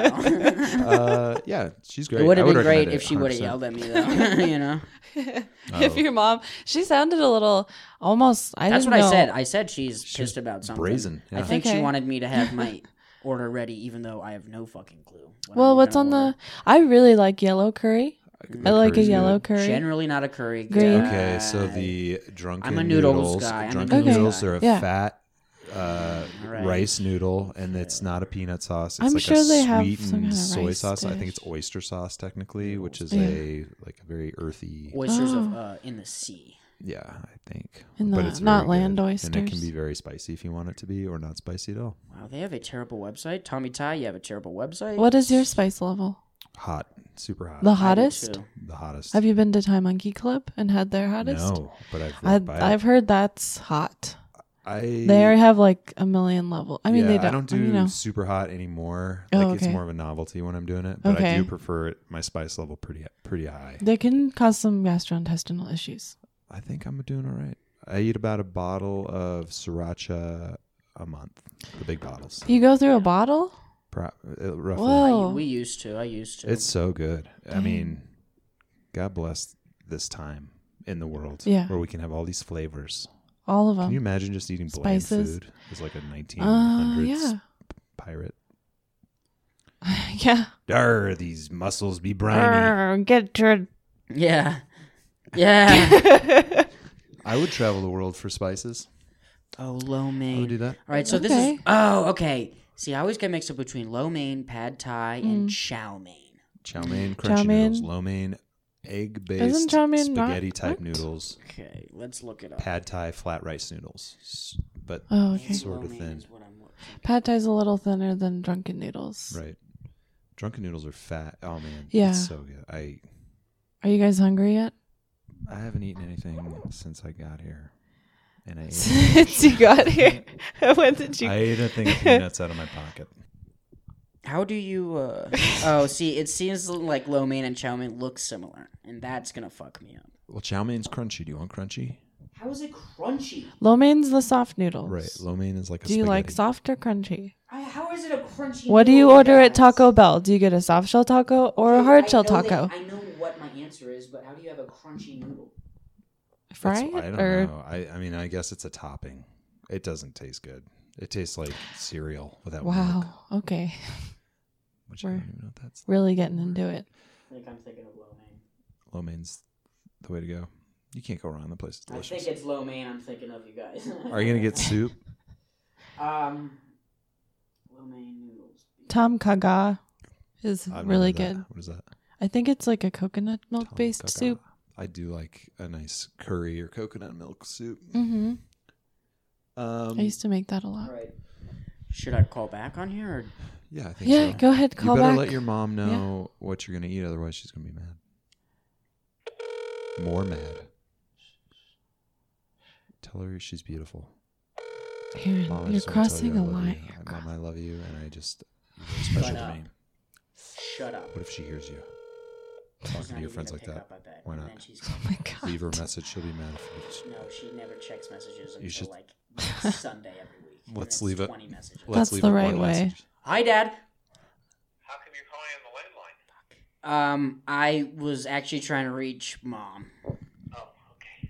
lifestyle. Yeah, she's great. It would I have been recommend great it, if she would have 100%. yelled at me, though. You know, If your mom, she sounded a little almost. I that's what didn't I know. said. I said she's She pissed was about something. brazen, I yeah. think she Okay. wanted me to have my order ready, even though I have no fucking clue. what Well, I'm what's gonna on order. the? I really like yellow curry. I like a curry's yellow good. curry. Generally not a curry. Green. Okay, so guy. the drunken I'm a noodles noodles, guy. I'm a drunken noodles noodles guy. are a Yeah. fat Alright. rice noodle, and it's not a peanut sauce. It's I'm like sure a they have sweetened some kind of soy rice sauce. I think dish. it's oyster sauce technically, which is Yeah. a very earthy. oysters Oh. in the sea. Yeah, I think. In but the- it's not very land good. oysters. And it can be very spicy if you want it to be, or not spicy at all. Wow, they have a terrible website. Tommy Ty, you have a terrible website. What is your spice level? Hot, super hot. The I do hottest? too. The hottest. Have you been to Thai Monkey Club and had their hottest? No, but I've walked by it. I've heard that's hot. I They have like a million level. I mean, yeah, they don't. I don't do you know. super hot anymore. Oh, Like it's okay. more of a novelty when I'm doing it, but I Okay. do prefer it, my spice level pretty high. They can cause some gastrointestinal issues. I think I'm doing all right. I eat about a bottle of sriracha a month, the big bottles. You go through a bottle? Roughly. Whoa. We used to. I used to. It's so good. I Dang. mean, God bless this time in the world Yeah. where we can have all these flavors. All of Can you them. imagine just eating bland Spices. food as like a 1900s Yeah. pirate? Yeah. Arr, these muscles be briny. Get your. Yeah. Yeah. I would travel the world for spices. Oh, lo I would mein. do that. All right, so this Okay. is. Oh, okay. See, I always get mixed up between lo mein, pad thai, and chow mein. Chow mein, Chow crunchy mein. noodles, lo mein, egg-based Isn't chow mein not spaghetti type cooked? noodles, Okay, let's look it up. pad thai flat rice noodles, but Oh, okay. sort of Lo mein thin. is what I'm looking Pad Thai's a little thinner than drunken noodles. Right. Drunken noodles are fat. Oh man, Yeah. it's so good. Are you guys hungry yet? I haven't eaten anything since I got here, and I ate, Since you got here. When did you? I ate a thing of peanuts out of my pocket. How do you? Oh, see, it seems like lo mein and chow mein look similar, and that's gonna fuck me up. Well, chow mein's crunchy. Do you want crunchy? How is it crunchy? Lo mein's the soft noodles. Right. Lo mein is like a Do you like spaghetti. soft or crunchy? How is it a crunchy? What do you noodle, order at guys? Taco Bell? Do you get a soft shell taco or a Okay, hard I shell know that- taco? I know what my answer is, but how do you have a crunchy noodle? Fry That's- it I don't or know. I mean, I guess it's a topping. It doesn't taste good. It tastes like cereal without wow? milk. Okay, Which I We're- don't even know what that's. really getting into it. I think I'm thinking of lo mein. Lo mein's the way to go. You can't go wrong. The place is I delicious. think it's lo mein. I'm thinking of you guys. Are you gonna get soup? Lo mein noodles. Tom Kaga is I've never really heard that. good. What is that? I think it's like a coconut milk Tom based Kaka. soup. I do like a nice curry or coconut milk soup. Mm-hmm. I Um, used to make that a lot. All right. Should I call back on here? Or? yeah, I think Yeah, so. go ahead, You call better back. let your mom know what you're gonna eat, otherwise she's gonna be mad. More mad. Tell her she's beautiful. Aaron, Mom, I you're just wanna tell crossing you I a love line. you. You're Mom, I crossing- love you, and I just you're very special to up. me. Shut up. What if she hears you She's talking to not your even friends gonna like pick that? up at that. Why And not? then she's Oh my god. Leave her a message. She'll be mad if you. no, she never checks messages until should- like Sunday every week. and Let's it's leave it. 20 messages. Let's That's leave the her right one way. message. Hi, Dad. How come you're calling on the landline? I was actually trying to reach Mom. Oh, okay.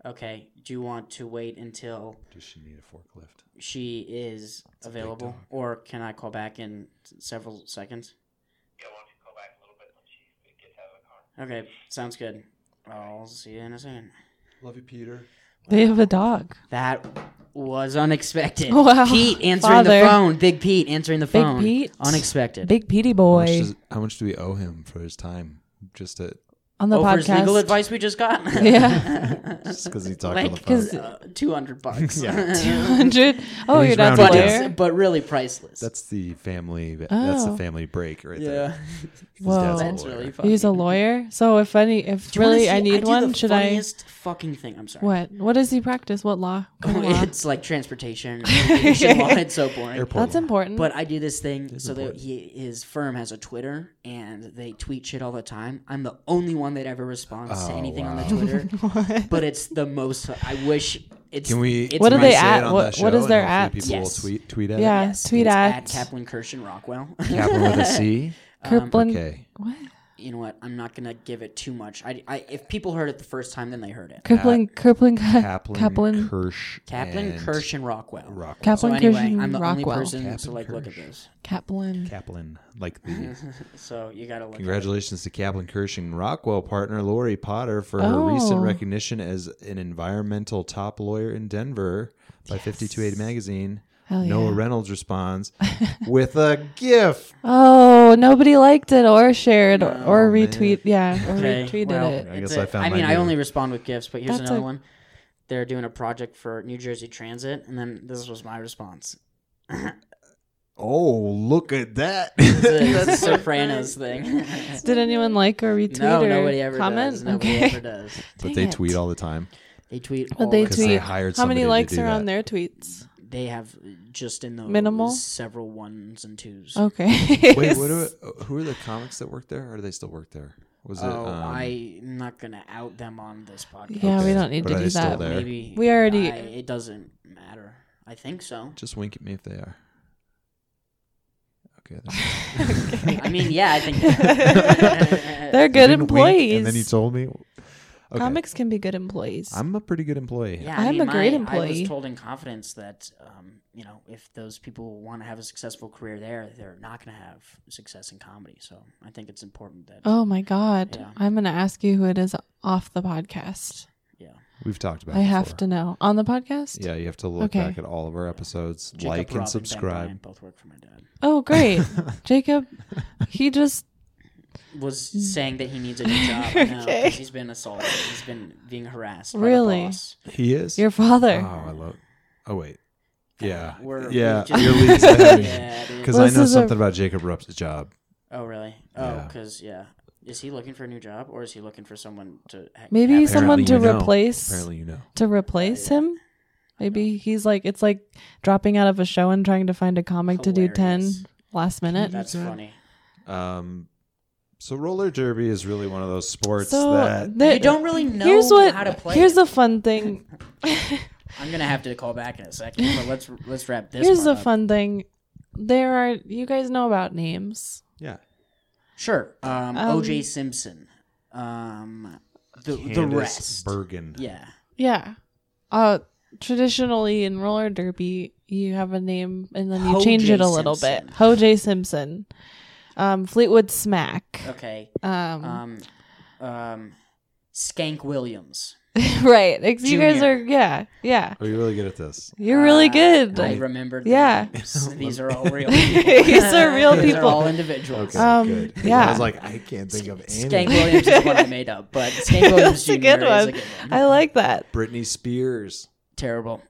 Okay. Do you want to wait until Does she need a forklift? she is a big available, dog. or can I call back in several seconds? Yeah, why don't you call back a little bit when she gets out of the car? Okay, sounds good. I'll see you in a second. Love you, Peter. They have a dog. That was unexpected. Wow. Pete answering Father. the phone. Big Pete answering the Big phone. Pete. Unexpected. Big Petey How boy much do we owe him for his time? Just on the For his podcast. legal advice we just got. Yeah. because he talked on like the phone. $200. Yeah. 200. Oh, He's your dad's rounding a down. lawyer. but really priceless. That's the family. That's Oh. the family break right yeah. there. His Whoa. dad's a That's lawyer. really funny. He's a lawyer. So if Do you wanna really see- I need do one, the should I? funniest fucking thing. I'm sorry. What does he practice? What law? Kind of law? It's like transportation. Aviation law. It's so boring. Airport That's law. important. But I do this thing. It's So that important. his firm has a Twitter, and they tweet shit all the time. I'm the only one that ever responds to Oh, anything on the wow. Twitter. What? But it's the most. I wish it's. Can we? It's What do my- they say it at? on What- that show what is and their hopefully at? People Yes. will tweet at Yeah. it. Yes, tweet it's at Kaplan Kirshen Rockwell. Kaplan with a C. Kirkland. Okay. What? You know what? I'm not gonna give it too much. If people heard it the first time, then they heard it. Kaplan. Kaplan, Kirsch, Kaplan, and Kirsch, and Rockwell. Rockwell. So Kaplan, anyway, Kirsch, I'm the only Rockwell. person. So Kaplan, like, look at Kirsch. this. Kaplan. Kaplan, like the. So you gotta look. Congratulations to Kaplan, Kirsch, and Rockwell partner Lori Potter for her recent Oh. recognition as an environmental top lawyer in Denver by 528 Magazine. Hell yeah. Noah Reynolds responds with a GIF. Oh, nobody liked it or shared or Oh, man. retweet. Yeah, or Okay, retweeted well, it. I guess it's I found I mean, my I new- only respond with gifts, but here's That's another a- one. They're doing a project for New Jersey Transit, and then this was my response. Oh, look at that. That's a Sopranos thing. Did anyone like or retweet No, or nobody ever comment? does. Nobody Okay. ever does. But Dang they it. tweet all the time. They tweet. But all they the 'Cause tweet. they time. hired How many somebody to likes do are on that. their tweets? They have just in those Minimal? several ones and twos. Okay. Wait, who are the comics that work there? Or do they still work there? Was it? I'm not gonna out them on this podcast. Yeah, we Okay. don't need But to are do they still that. there? Maybe We already- it doesn't matter. I think so. Just wink at me if they are. Okay. I mean, yeah, I think They're good employees. And then you told me. Okay. Comics can be good employees. I'm a pretty good employee. Yeah, I I'm mean, a great I employee. was told in confidence that, if those people want to have a successful career there, they're not going to have success in comedy. So I think it's important that. Oh my god. Yeah. I'm going to ask you who it is off the podcast. Yeah. We've talked about I it have before. to know. On the podcast? Yeah, you have to look Okay. back at all of our episodes, Jacob like Robb and Ben subscribe. Bryant both work for my dad. Oh, great. Jacob, he just Was saying that he needs a new job. I know, 'cause Okay. he's been assaulted. He's been being harassed. by the Really? boss. He is. your father. Oh, I love. Oh wait. Yeah. We're- Yeah. we just- Your leads ahead of me. Yeah, dude. Because Well, I this know is a- something about Jacob Rupp's job. Oh, really? Oh, Yeah. because, Is he looking for a new job, or is he looking for someone to Maybe have someone to Apparently you know. replace Apparently, you know. to replace him? Maybe he's like it's like dropping out of a show and trying to find a comic to do 10 Hilarious. last minute. That's funny. So roller derby is really one of those sports So that there- You don't really know here's what how to play. here's it. the fun thing. I'm gonna have to call back in a second, but let's wrap this. Here's one the up. fun thing. There are you guys know about names. yeah. Sure. O.J. Simpson. The Candace rest. Bergen. Yeah. Yeah. Traditionally in roller derby, you have a name and then you Ho change J. it a little Simpson. bit. Ho J. Simpson. Fleetwood Smack. Okay. Um, Skank Williams. right. You guys Junior. are yeah. Oh, you're really good at this. You're really good. I remembered. Yeah. These are all real people. These are real These are people. all individuals. Good. 'Cause yeah. I was like, I can't think of any. Skank Williams is one I made up, but Skank Williams That's a Jr. good is one. a good one. I like that. Britney Spears. Terrible.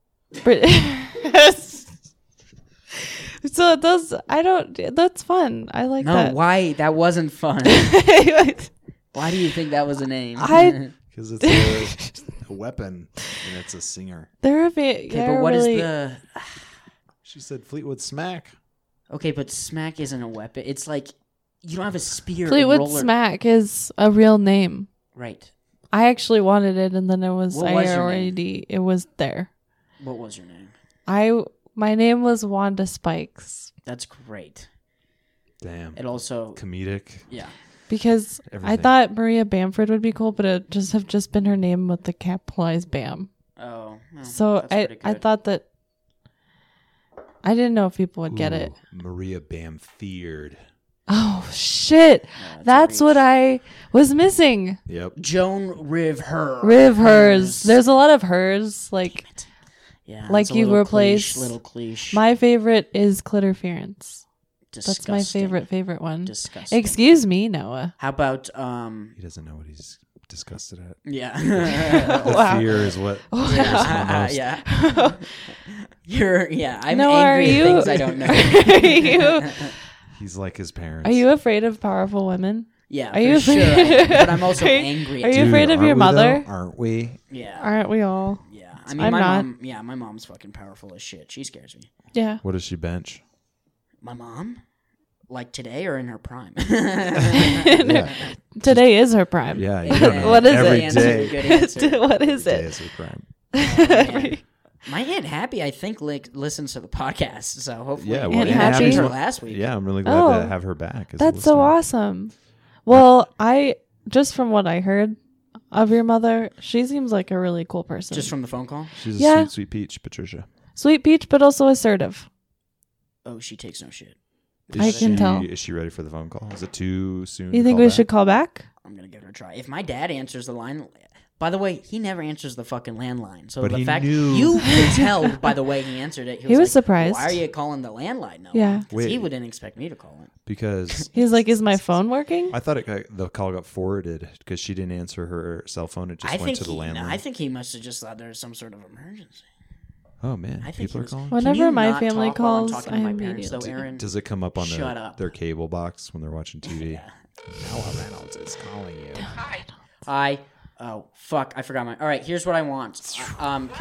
So those I don't. That's fun. I like No, that. why? That wasn't fun. Why do you think that was a name? I- Because it's a weapon and it's a singer. They're Okay, they're but what is really, the? She said Fleetwood Smack. Okay, but smack isn't a weapon. It's like you don't have a spear. in Fleetwood roller- Smack is a real name. Right. I actually wanted it, and then it was What I was your already it was there. What was your name? My name was Wanda Spikes. That's great. Damn. It also, Comedic. yeah. Because I Everything. thought Maria Bamford would be cool, but it just have just been her name with the capitalized Bam. Oh, well, So that's I pretty good. thought that I didn't know if people would get it. Ooh, Maria Bamford. Oh shit! Yeah, That's what reach. I was missing. Yep. Joan Rivers. Rivers. There's a lot of hers. Like Yeah, like it's a you little replaced- cliche, little cliche. my favorite is Clitterference. Disgusting. That's my favorite one. Disgusting. Excuse me, Noah. How about He doesn't know what he's disgusted at. yeah. The Wow. fear is what Wow. scares him the most. yeah. I'm Noah, are angry at you? things I don't know. are you? He's like his parents. Are you afraid of powerful women? Yeah, Are you for sure. afraid- But I'm also Are you- angry are at you you. afraid of your aren't we, mother? though? Aren't we? Yeah. Aren't we all? Yeah. I mean, I'm my not. mom. Yeah, my mom's fucking powerful as shit. She scares me. Yeah. What does she bench? My mom, like today or in her prime. Yeah. Today is her prime. Yeah. You don't know. What is Every it? Good answer. day. Good answer. What is Day it? is her prime. Man. My Aunt Happy, I think, listens to the podcast. So hopefully, Yeah, well, Aunt I Happy- mentioned her Happy's- last week. Yeah, I'm really glad to Oh. have her back. As a That's so listener. awesome. Well, I just from what I heard of your mother, she seems like a really cool person. Just from the phone call. She's a Yeah. sweet, sweet peach, Patricia. Sweet peach, but also assertive. Oh, she takes no shit. I can tell. Is she ready for the phone call? Is it too soon? You to think call we back? should call back? I'm gonna give her a try. If my dad answers the line, by the way, he never answers the fucking landline. So But the he fact knew. you could tell by the way he answered it, He was like, surprised. Why are you calling the landline? No, Yeah. Wait. he wouldn't expect me to call it. Because He's like, "Is my phone working?" I thought the call got forwarded because she didn't answer her cell phone. It just I went think to the he, landline. I think he must have just thought there was some sort of emergency. Oh man, I think people he are was- calling. When- Can Whenever you my not family talk while I'm calls, talking to I my parents, though, immediately- Aaron? Does it come up on Shut up. their cable box when they're watching TV? Yeah. Noah Reynolds is calling you. Hi. Oh fuck! I forgot my. All right, here's what I want. Can Just come over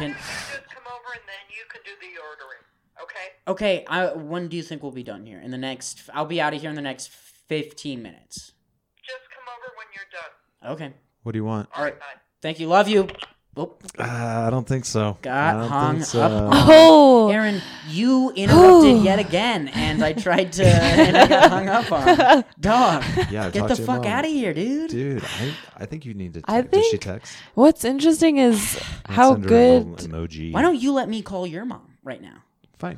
and then you can do the ordering. Okay? okay. When do you think we'll be done here? In the next. I'll be out of here in the next 15 minutes. Just come over when you're done. Okay. What do you want? All right. Bye. Thank you. Love you. Oh, I don't think so. Got I don't hung think so. up. Oh, Aaron, you interrupted yet again, and I tried to, and I got hung up on. Dog, Yeah, get the fuck out of here, dude. dude. I think you need to. I Does she think- text? what's interesting is I'll how send her a little good. emoji. Why don't you let me call your mom right now? Fine.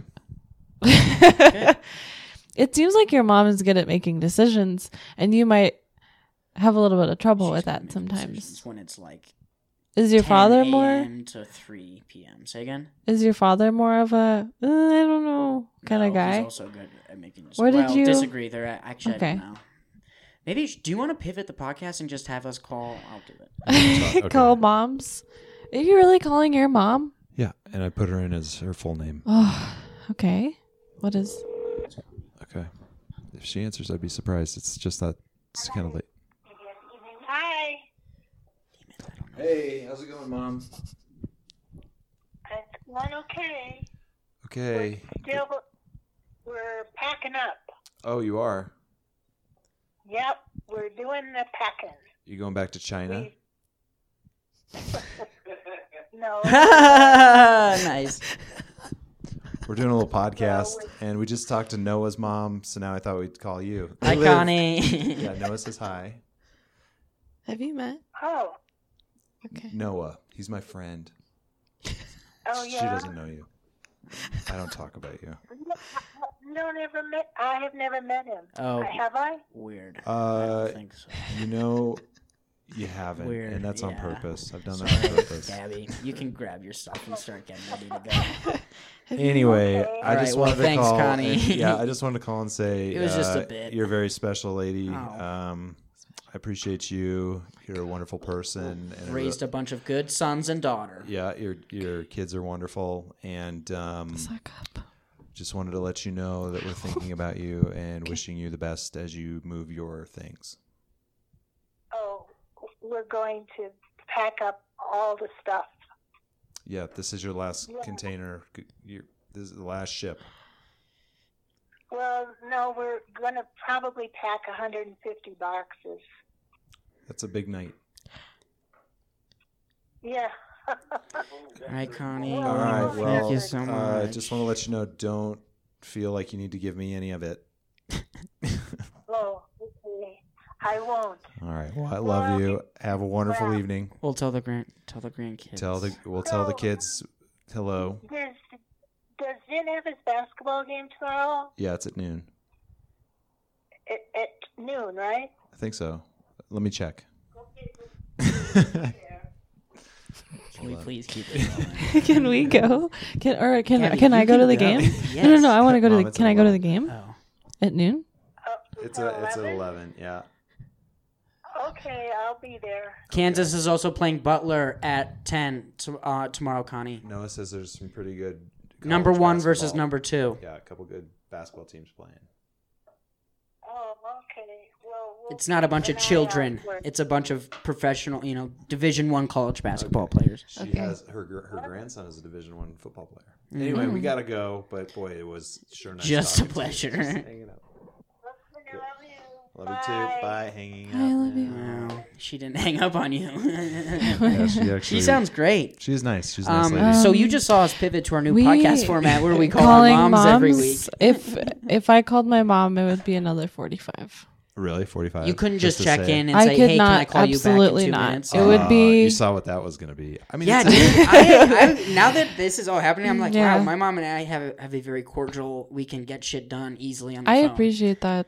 It seems like your mom is good at making decisions, and you might have a little bit of trouble with She's that making sometimes. decisions when it's like Is your 10 father more? a.m. to 3 p.m. Say again. Is your father more of a I don't know kind of No, guy? He's also good at making decisions. Where did well, you- disagree there? Actually, Okay. I don't know. Maybe do you want to pivot the podcast and just have us call? I'll do it. Okay. Call moms. Are you really calling your mom? Yeah, and I put her in as her full name. Oh, okay. What is? Okay. If she answers, I'd be surprised. It's just that it's kind of late. Hi. Hey, how's it going, Mom? It's going okay. Okay. We're packing up. Oh, you are? Yep, we're doing the packing. You going back to China? No. Nice. We're doing a little podcast, and we just talked to Noah's mom, so now I thought we'd call you. Hi, They live- Connie. Yeah, Noah says hi. Have you met? Oh. Okay. Noah, he's my friend. Oh, She yeah? doesn't know you. I don't talk about you. No, never met. I have never met him. Oh. Have I? Weird. I Uh, don't think so. You know, you haven't, Weird, and that's on yeah. purpose. I've done that on purpose. Gabby, you can grab your stuff and start getting ready to go. Anyway, Okay. I All just right, well, wanted to thanks, call. Connie. Yeah, I just wanted to call and say It was just a bit. You're a very special lady. Oh. I appreciate you. You're a wonderful person. And Raised a bunch of good sons and daughter. yeah, your kids are wonderful, and Suck up. just wanted to let you know that we're thinking about you and wishing you the best as you move your things. Oh, we're going to pack up all the stuff. Yeah, this is your last container. This is the last ship. Well, no, we're going to probably pack 150 boxes. That's a big night. Yeah. All right, Connie. All All right, well, thank you so much. just want to let you know, don't feel like you need to give me any of it. Oh, okay. I won't. All right. Well, I love you. Have a wonderful evening. We'll tell the grandkids. We'll tell the kids hello. Does Zen have his basketball game tomorrow Yeah, it's at noon. at noon, right? I think so. Let me check. Can we please keep it going? Can we go? Can Gabby, I you go to can the go. game? Yes. No. I want to go to Mom, the. it's Can at I go to the 11. game Oh. at noon? It's at 11. Yeah. Okay, I'll be there. Kansas is also playing Butler at 10 tomorrow, Connie. Noah says there's some pretty good. Number college 1 versus basketball. number 2. Yeah, a couple good basketball teams playing. Oh, okay. Well, we'll It's not a bunch of keep an eye children. out for it. It's a bunch of professional, Division 1 college basketball players. She Okay. has her grandson is a Division 1 football player. Anyway, we gotta go. But boy, it was sure nice. Just a talking to you. pleasure. Just hanging out. Love you. Love you too. Bye. Hanging out. I love you. Wow, she didn't hang up on you. Yeah, she actually. She sounds great. She's nice. She's a nice lady. So you just saw us pivot to our new We- podcast format where we call our Calling moms every week. If I called my mom, it would be another 45. Really, 45. You couldn't just to check say- in and I say, could "Hey, not. can I call Absolutely you back in 2 not. minutes?" It would be. You saw what that was going to be. I mean, Yeah, it's dude. I now that this is all happening, I'm like, Yeah. wow. My mom and I have a very cordial. We can get shit done easily on the I phone. appreciate that.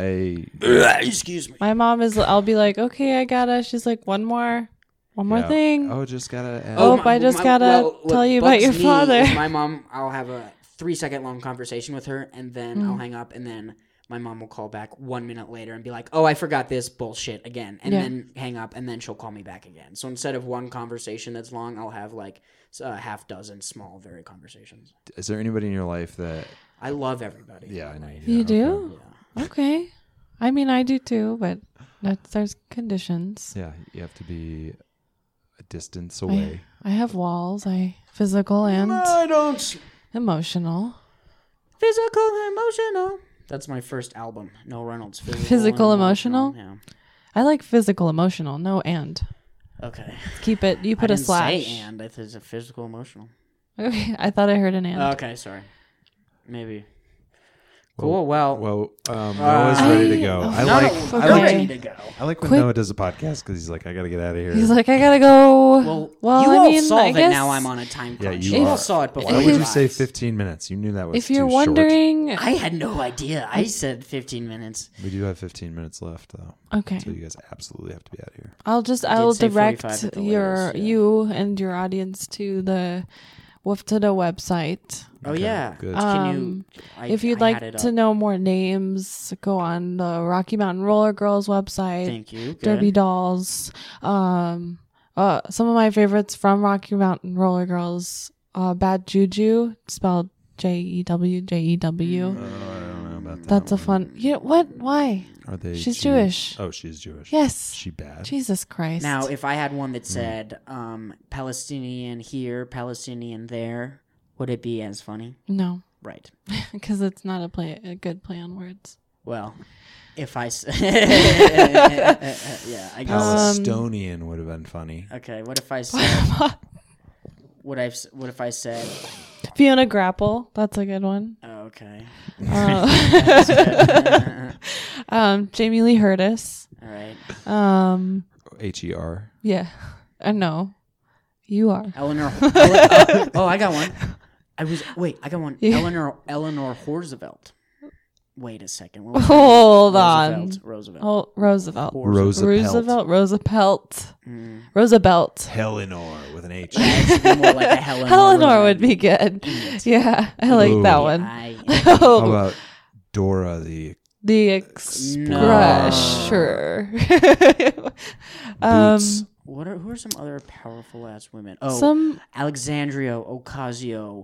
Excuse me. My mom is. I'll be like, okay, I gotta. She's like, one more Yeah. thing. Oh, just gotta. Add. Oh, I just gotta what tell you about bugs your me father. is my mom, I'll have a 3-second long conversation with her, and then Mm. I'll hang up, and then my mom will call back 1 minute later and be like, "Oh, I forgot this bullshit again," and Yeah. then hang up, and then she'll call me back again. So instead of one conversation that's long, I'll have like a half dozen small, very conversations. Is there anybody in your life that? I love everybody. Yeah, I know You okay. do? Yeah. Okay. I mean, I do too, but there's conditions. Yeah, you have to be a distance away. I have walls. Physical and I don't. emotional. Physical, emotional. That's my first album. Noel Reynolds. Physical, and emotional? Yeah. I like physical, emotional. No, and Okay. keep it. You put I a didn't slash. Say and. I thought it's a physical, emotional. Okay, I thought I heard an and. Okay, sorry. Maybe. Cool. Well, Noah's ready to go. I no, like. no, I you're like. ready to go. I like when Quick. Noah does a podcast because he's like, I gotta get out of here. He's like, I gotta go. Well, you I all mean, saw I it. guess Now I'm on a time Yeah, crunch. you You all are. saw it before. Why your would you say eyes. 15 minutes? You knew that was if you're too short. wondering, I had no idea. I said 15 minutes. We do have 15 minutes left, though. okay, So you guys absolutely have to be out of here. I'll say 45 direct at the your latest, yeah. you and your audience to the website. Oh Okay, yeah. good. Can you? If you'd I had like it to up. know more names, go on the Rocky Mountain Roller Girls website. Thank you. Good. Derby Dolls. Some of my favorites from Rocky Mountain Roller Girls. Bad Juju, spelled Jew. Oh, I don't know about that. That's a one. fun. You know, what? Why? Are they? She's Jewish. Oh, she's Jewish. Yes. Is she bad? Jesus Christ. Now, if I had one that said Palestinian here, Palestinian there, would it be as funny? No, Right. because it's not a good play on words. Well, if I yeah, I guess. Palestinian would have been funny. Okay, what if I said? What if I said? Fiona Grapple. That's a good one. Oh, okay. Jamie Lee Curtis. All right. Her. Yeah. No. You are. Eleanor. Oh, I got one. I got one. Yeah. Eleanor Roosevelt. Wait a second. What was her Hold name? on. Roosevelt. Oh, Roosevelt. Roosevelt. Roosevelt. Eleanor with an H. Yeah, it should be more like a Eleanor. Eleanor would Roosevelt. be good. Yeah, I like Ooh. that one. How Oh, about Dora the the Expressure. Boots? Who are some other powerful ass women? Oh, Some Alexandria Ocasio.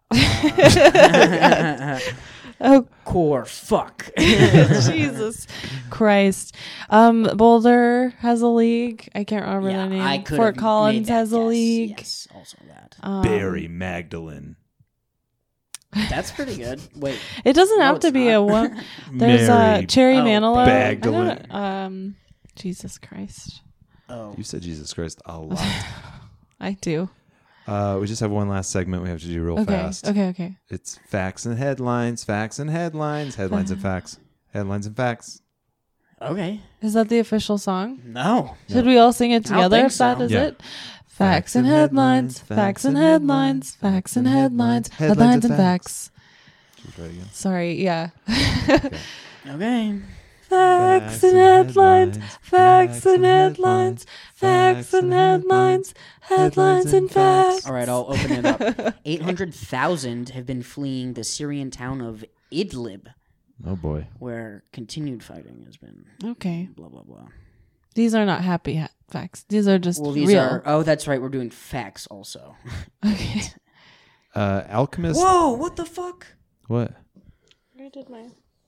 oh Core. Fuck. Jesus Christ. Boulder has a league. I can't remember Yeah, the name. I could Fort have Collins made that has a guess. league. Yes, also that. Barry Magdalene. That's pretty good. Wait. It doesn't No, have to it's be not. a one. There's Mary Cherry Oh, Manilow. Magdalene. I don't- Jesus Christ. Oh. You said Jesus Christ a lot. I do. We just have one last segment we have to do real Okay. fast. Okay. It's facts and headlines, facts and headlines, headlines and facts, headlines and facts. Okay. Is that the official song? No. Should we all sing it I don't together think if that so. is Yeah. it? Facts and headlines, facts and headlines, facts and headlines, headlines and facts. Should we try it again? Sorry, yeah. Okay. Facts and headlines, facts and headlines, facts and headlines, headlines and facts. All right, I'll open it up. 800,000 have been fleeing the Syrian town of Idlib, Oh boy. where continued fighting has been. Okay. Blah blah blah. These are not happy facts. These are just Well, these real. are. Oh, that's right. We're doing facts also. Okay. Alchemist. Whoa! What the fuck? What? Where did my...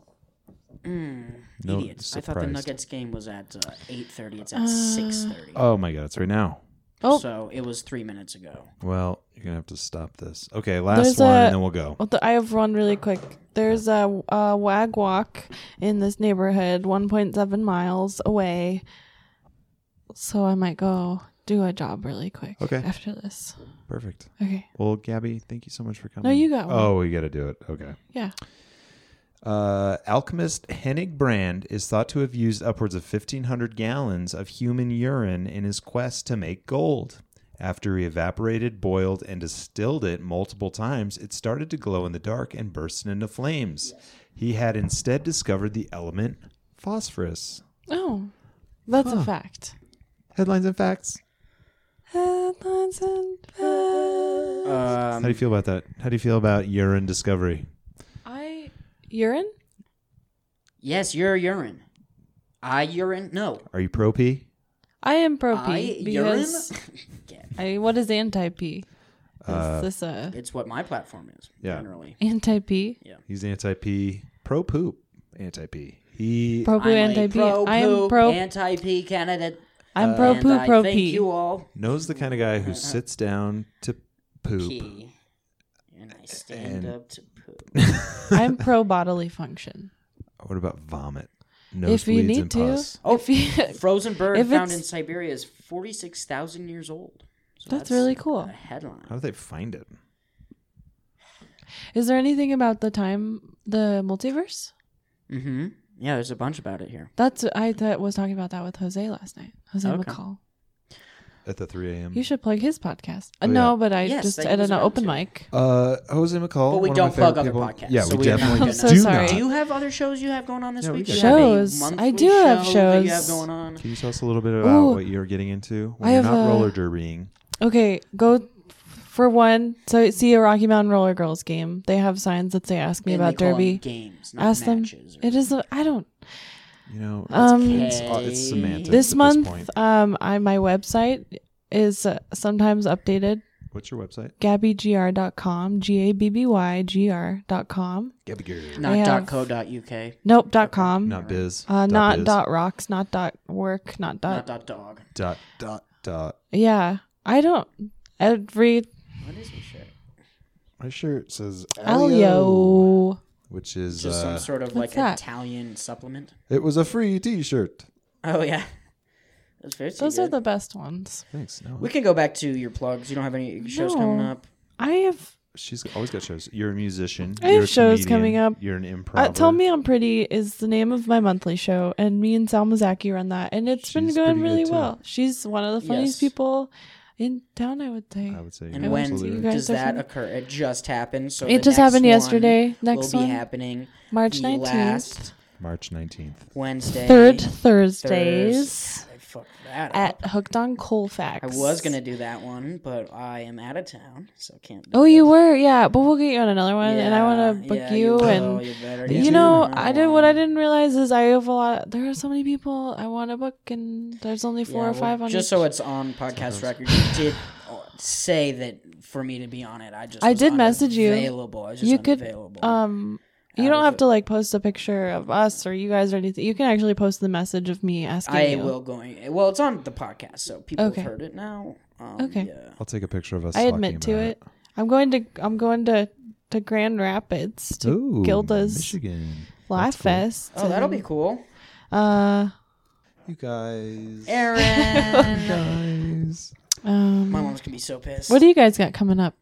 No Idiots! I thought the surprise. Nuggets game was at 8:30. It's at 6:30. Oh my god, it's right now. Oh. So it was 3 minutes ago. Well, you're gonna have to stop this. Okay, last There's one, a- and then we'll go. Well, I have one really quick. There's a wag walk in this neighborhood 1.7 miles away. So I might go do a job really quick Okay. after this. Perfect. Okay. Well, Gabby, thank you so much for coming. No, you got one. Oh, we got to do it. Okay. Yeah. Alchemist Hennig Brand is thought to have used upwards of 1,500 gallons of human urine in his quest to make gold. After he evaporated, boiled, and distilled it multiple times, it started to glow in the dark and burst into flames. He had instead discovered the element phosphorus. Oh, that's a fact. Headlines and facts. Headlines and facts. How do you feel about that? How do you feel about urine discovery? Urine? Yes, you're urine. I urine? No. Are you pro P? I am pro I P urine? because Yeah, what is anti P? Is this a it's what my platform is. Yeah. Generally. anti P? He's anti P. Pro poop. Anti P. He. Pro poo, I'm anti a P. pro I am poop, pro. anti-P candidate. I'm pro and poo, I pro thank P. you all. knows the kind of guy who sits down to poop. P. And I stand And- up to poop. I'm pro bodily function. What about vomit? If you Nosebleeds need and to, pus. Oh, if you, Frozen bird If found it's- in Siberia is 46,000 years old. So That's really cool. A headline. How do they find it? is there anything about the multiverse? Mm-hmm. Yeah, there's a bunch about it here. Was talking about that with Jose last night. Jose Okay. McCall. At the 3 a.m. You should plug his podcast. Oh, No, yeah. but I Yes, just that at was an about open to. mic. Jose McCall. But we one of don't my plug favorite other people. podcasts. Yeah, so we definitely I'm so do sorry. not. Do you have other shows you have going on this Yeah, we week? do. Do you have a Shows. monthly I do have show that you have shows. going on? Can you tell us a little bit about Ooh. what you're getting into when I you're have not a- roller derbying? Okay, go for one. So see a Rocky Mountain Roller Girls game. They have signs that say "Ask me And about they call them Derby." games, not Ask them. matches. It is. I don't. You know, Okay. it's semantics This at month, This point. my website is sometimes updated. What's your website? GabbyGR.com. GABBYGR.com. Gabby Girl. Not I have- .co.uk. Nope. .com. Not biz. Not biz. .rocks. Not .work. Not Not .dog. Dot. Yeah. I don't. Every What is your shit? My shirt says Alio. which is Just some sort of What's like that? Italian supplement. it was a free T-shirt. Oh yeah, that's very Those are the best ones. Thanks. No, We can go back to your plugs. You don't have any shows No. coming up. I have. she's always got shows. You're a musician. I have You're a shows comedian, coming up. You're an improv. Tell Me I'm Pretty is the name of my monthly show, and me and Salma Zaki run that, and it's been She's going pretty good, really too. well. She's one of the funniest Yes. people in town, I would say. I would say. And you're when absolutely you right. guys does are that funny. occur? It just happened. So It the just next happened one yesterday. Next will one, be happening March the 19th. March 19th. Wednesday. Third Thursdays I fucked that up. at Hooked on Colfax. I was gonna do that one, but I am out of town, so can't. Do Oh, it. you were, yeah, but we'll get you on another one, and I want to book yeah, you. will. And You better Me get you too. know, on I did what I one. didn't realize is I have a lot. There are so many people I want to book, and there's only four Yeah, or well, five on just each. so it's on podcast record, you did say that for me to be on it. I I did message you. Available. I was just You could, unavailable. you out don't of have it. to like post a picture of us or you guys or anything. You can actually post the message of me asking I you. will going. Well, it's on the podcast, so people Okay. have heard it now. Okay. Yeah. I'll take a picture of us. I talking admit to about it. I'm going to Grand Rapids to Ooh, Gilda's Michigan. Laugh That's cool. Fest. Oh, that'll be cool. You guys. Aaron. Guys. My mom's gonna be so pissed. What do you guys got coming up?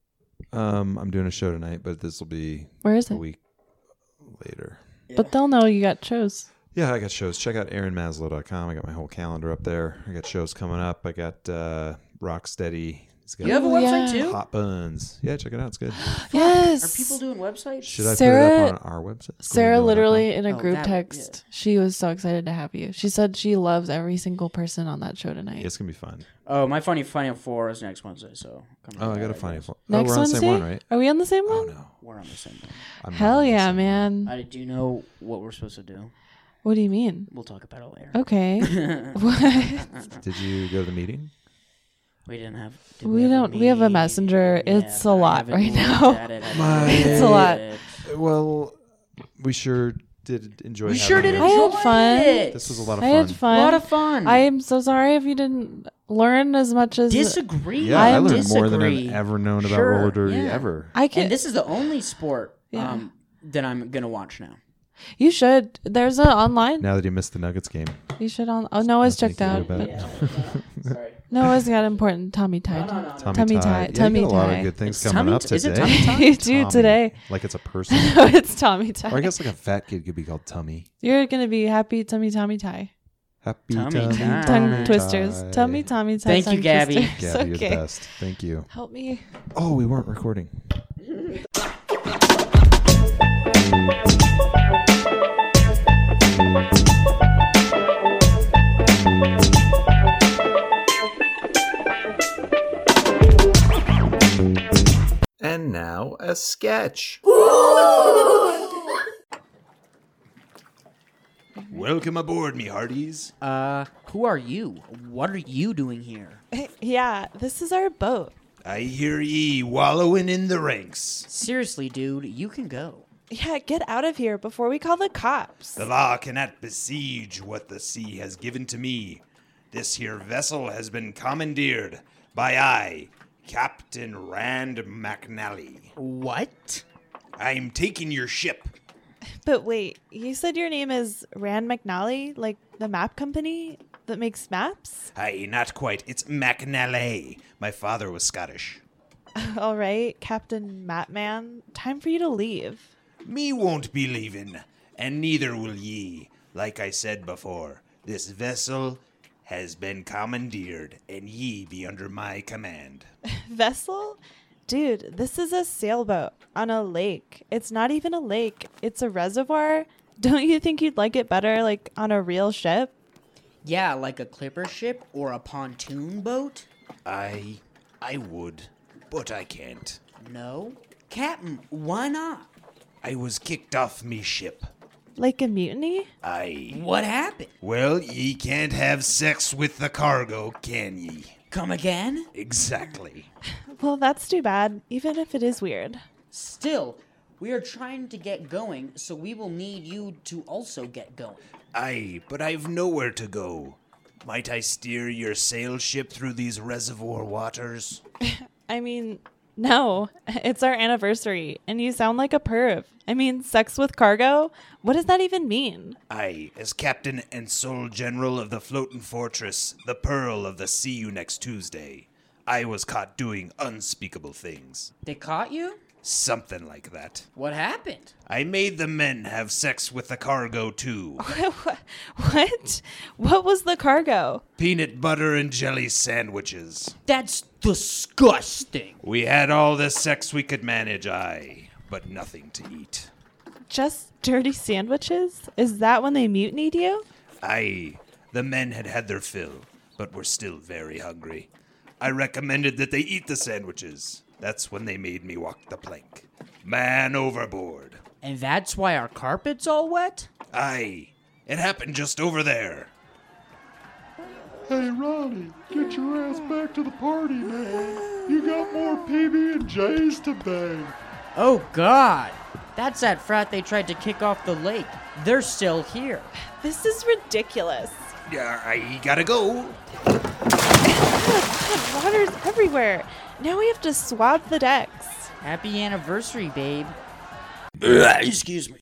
I'm doing a show tonight, but this will be Where is a it? week later. But they'll know you got shows. Yeah, I got shows. Check out aaronmaslow.com. I got my whole calendar up there. I got shows coming up. I got Rocksteady. He's got You have a website too? Hot Buns. Yeah, check it out. It's good. Yes. Are people doing websites? Should I put it Sarah- up on our website? Sarah Schoolmember.com? literally in a Oh, group that- text, she was so excited to have you. She said she loves every single person on that show tonight. It's going to be fun. Oh, my Funny 4 is next Wednesday, so come Oh, on. I got a funny one. Next we're on Wednesday? the same one, right? Are we on the same Oh, one? no. We're on the same one. I'm not Hell on the yeah, same man. Do you know what we're supposed to do? What do you mean? We'll talk about it later. Okay. What? one. Did you go to the meeting? We didn't have. We don't- we have a messenger. It's a lot right now. It's a lot. Well, we sure did enjoy We having sure did you. I had enjoy fun. it. This was a lot of I fun. had A fun. lot of fun. I am so sorry if you didn't learn as much as disagree. Yeah, I I'm learned more than I've disagree. ever known about Sure, roller derby yeah. ever. I can. And this is the only sport Yeah. that I'm gonna watch now. You should. There's a online. Now that you missed the Nuggets game. You should on. Oh, Noah's Nothing checked you can out. do But about Sorry. Noah's got important tummy tie. Tummy tie. Yeah, Tummy you got a lot tie. of good things It's coming tummy up t- is it today. tummy tie? You do Tommy. today. Like it's a person. No, it's tummy tie. Or I guess like a fat kid could be called Tummy. You're gonna be happy tummy tie. Happy Tummy tummy, tie. Tongue twisters. tie. Tummy tie. Thank you, tongue Gabby. twisters. Gabby, you're the Okay. best. Thank you. Help me. Oh, we weren't recording. And now a sketch. Welcome aboard, me hearties. Who are you? What are you doing here? Yeah, this is our boat. I hear ye wallowing in the ranks. Seriously, dude, you can go. Yeah, get out of here before we call the cops. The law cannot besiege what the sea has given to me. This here vessel has been commandeered by I, Captain Rand McNally. What? I'm taking your ship. But wait, you said your name is Rand McNally, like the map company that makes maps? Aye, not quite. It's McNally. My father was Scottish. All right, Captain Matman, time for you to leave. Me won't be leaving, and neither will ye. Like I said before, this vessel has been commandeered, and ye be under my command. Vessel? Dude, this is a sailboat on a lake. It's not even a lake, it's a reservoir. Don't you think you'd like it better, like, on a real ship? Yeah, like a clipper ship or a pontoon boat? I would, but I can't. No. Captain, why not? I was kicked off me ship. Like a mutiny? Aye. What happened? Well, ye can't have sex with the cargo, can ye? Come again? Exactly. Well, that's too bad, even if it is weird. Still, we are trying to get going, so we will need you to also get going. Aye, but I've nowhere to go. Might I steer your sail ship through these reservoir waters? I mean, no, it's our anniversary, and you sound like a perv. I mean, sex with cargo? What does that even mean? Aye, as captain and sole general of the floating fortress, the Pearl of the See You Next Tuesday, I was caught doing unspeakable things. They caught you? Something like that. What happened? I made the men have sex with the cargo too. What? What was the cargo? Peanut butter and jelly sandwiches. That's disgusting. We had all the sex we could manage, aye, but nothing to eat. Just dirty sandwiches? Is that when they mutinied you? Aye, the men had had their fill, but were still very hungry. I recommended that they eat the sandwiches. That's when they made me walk the plank. Man overboard. And that's why our carpet's all wet? Aye, it happened just over there. Hey, Ronnie, get your ass back to the party, man. You got more PB and J's to bang. Oh, God. That's that frat they tried to kick off the lake. They're still here. This is ridiculous. Yeah, I gotta go. God, water's everywhere. Now we have to swab the decks. Happy anniversary, babe. Excuse me.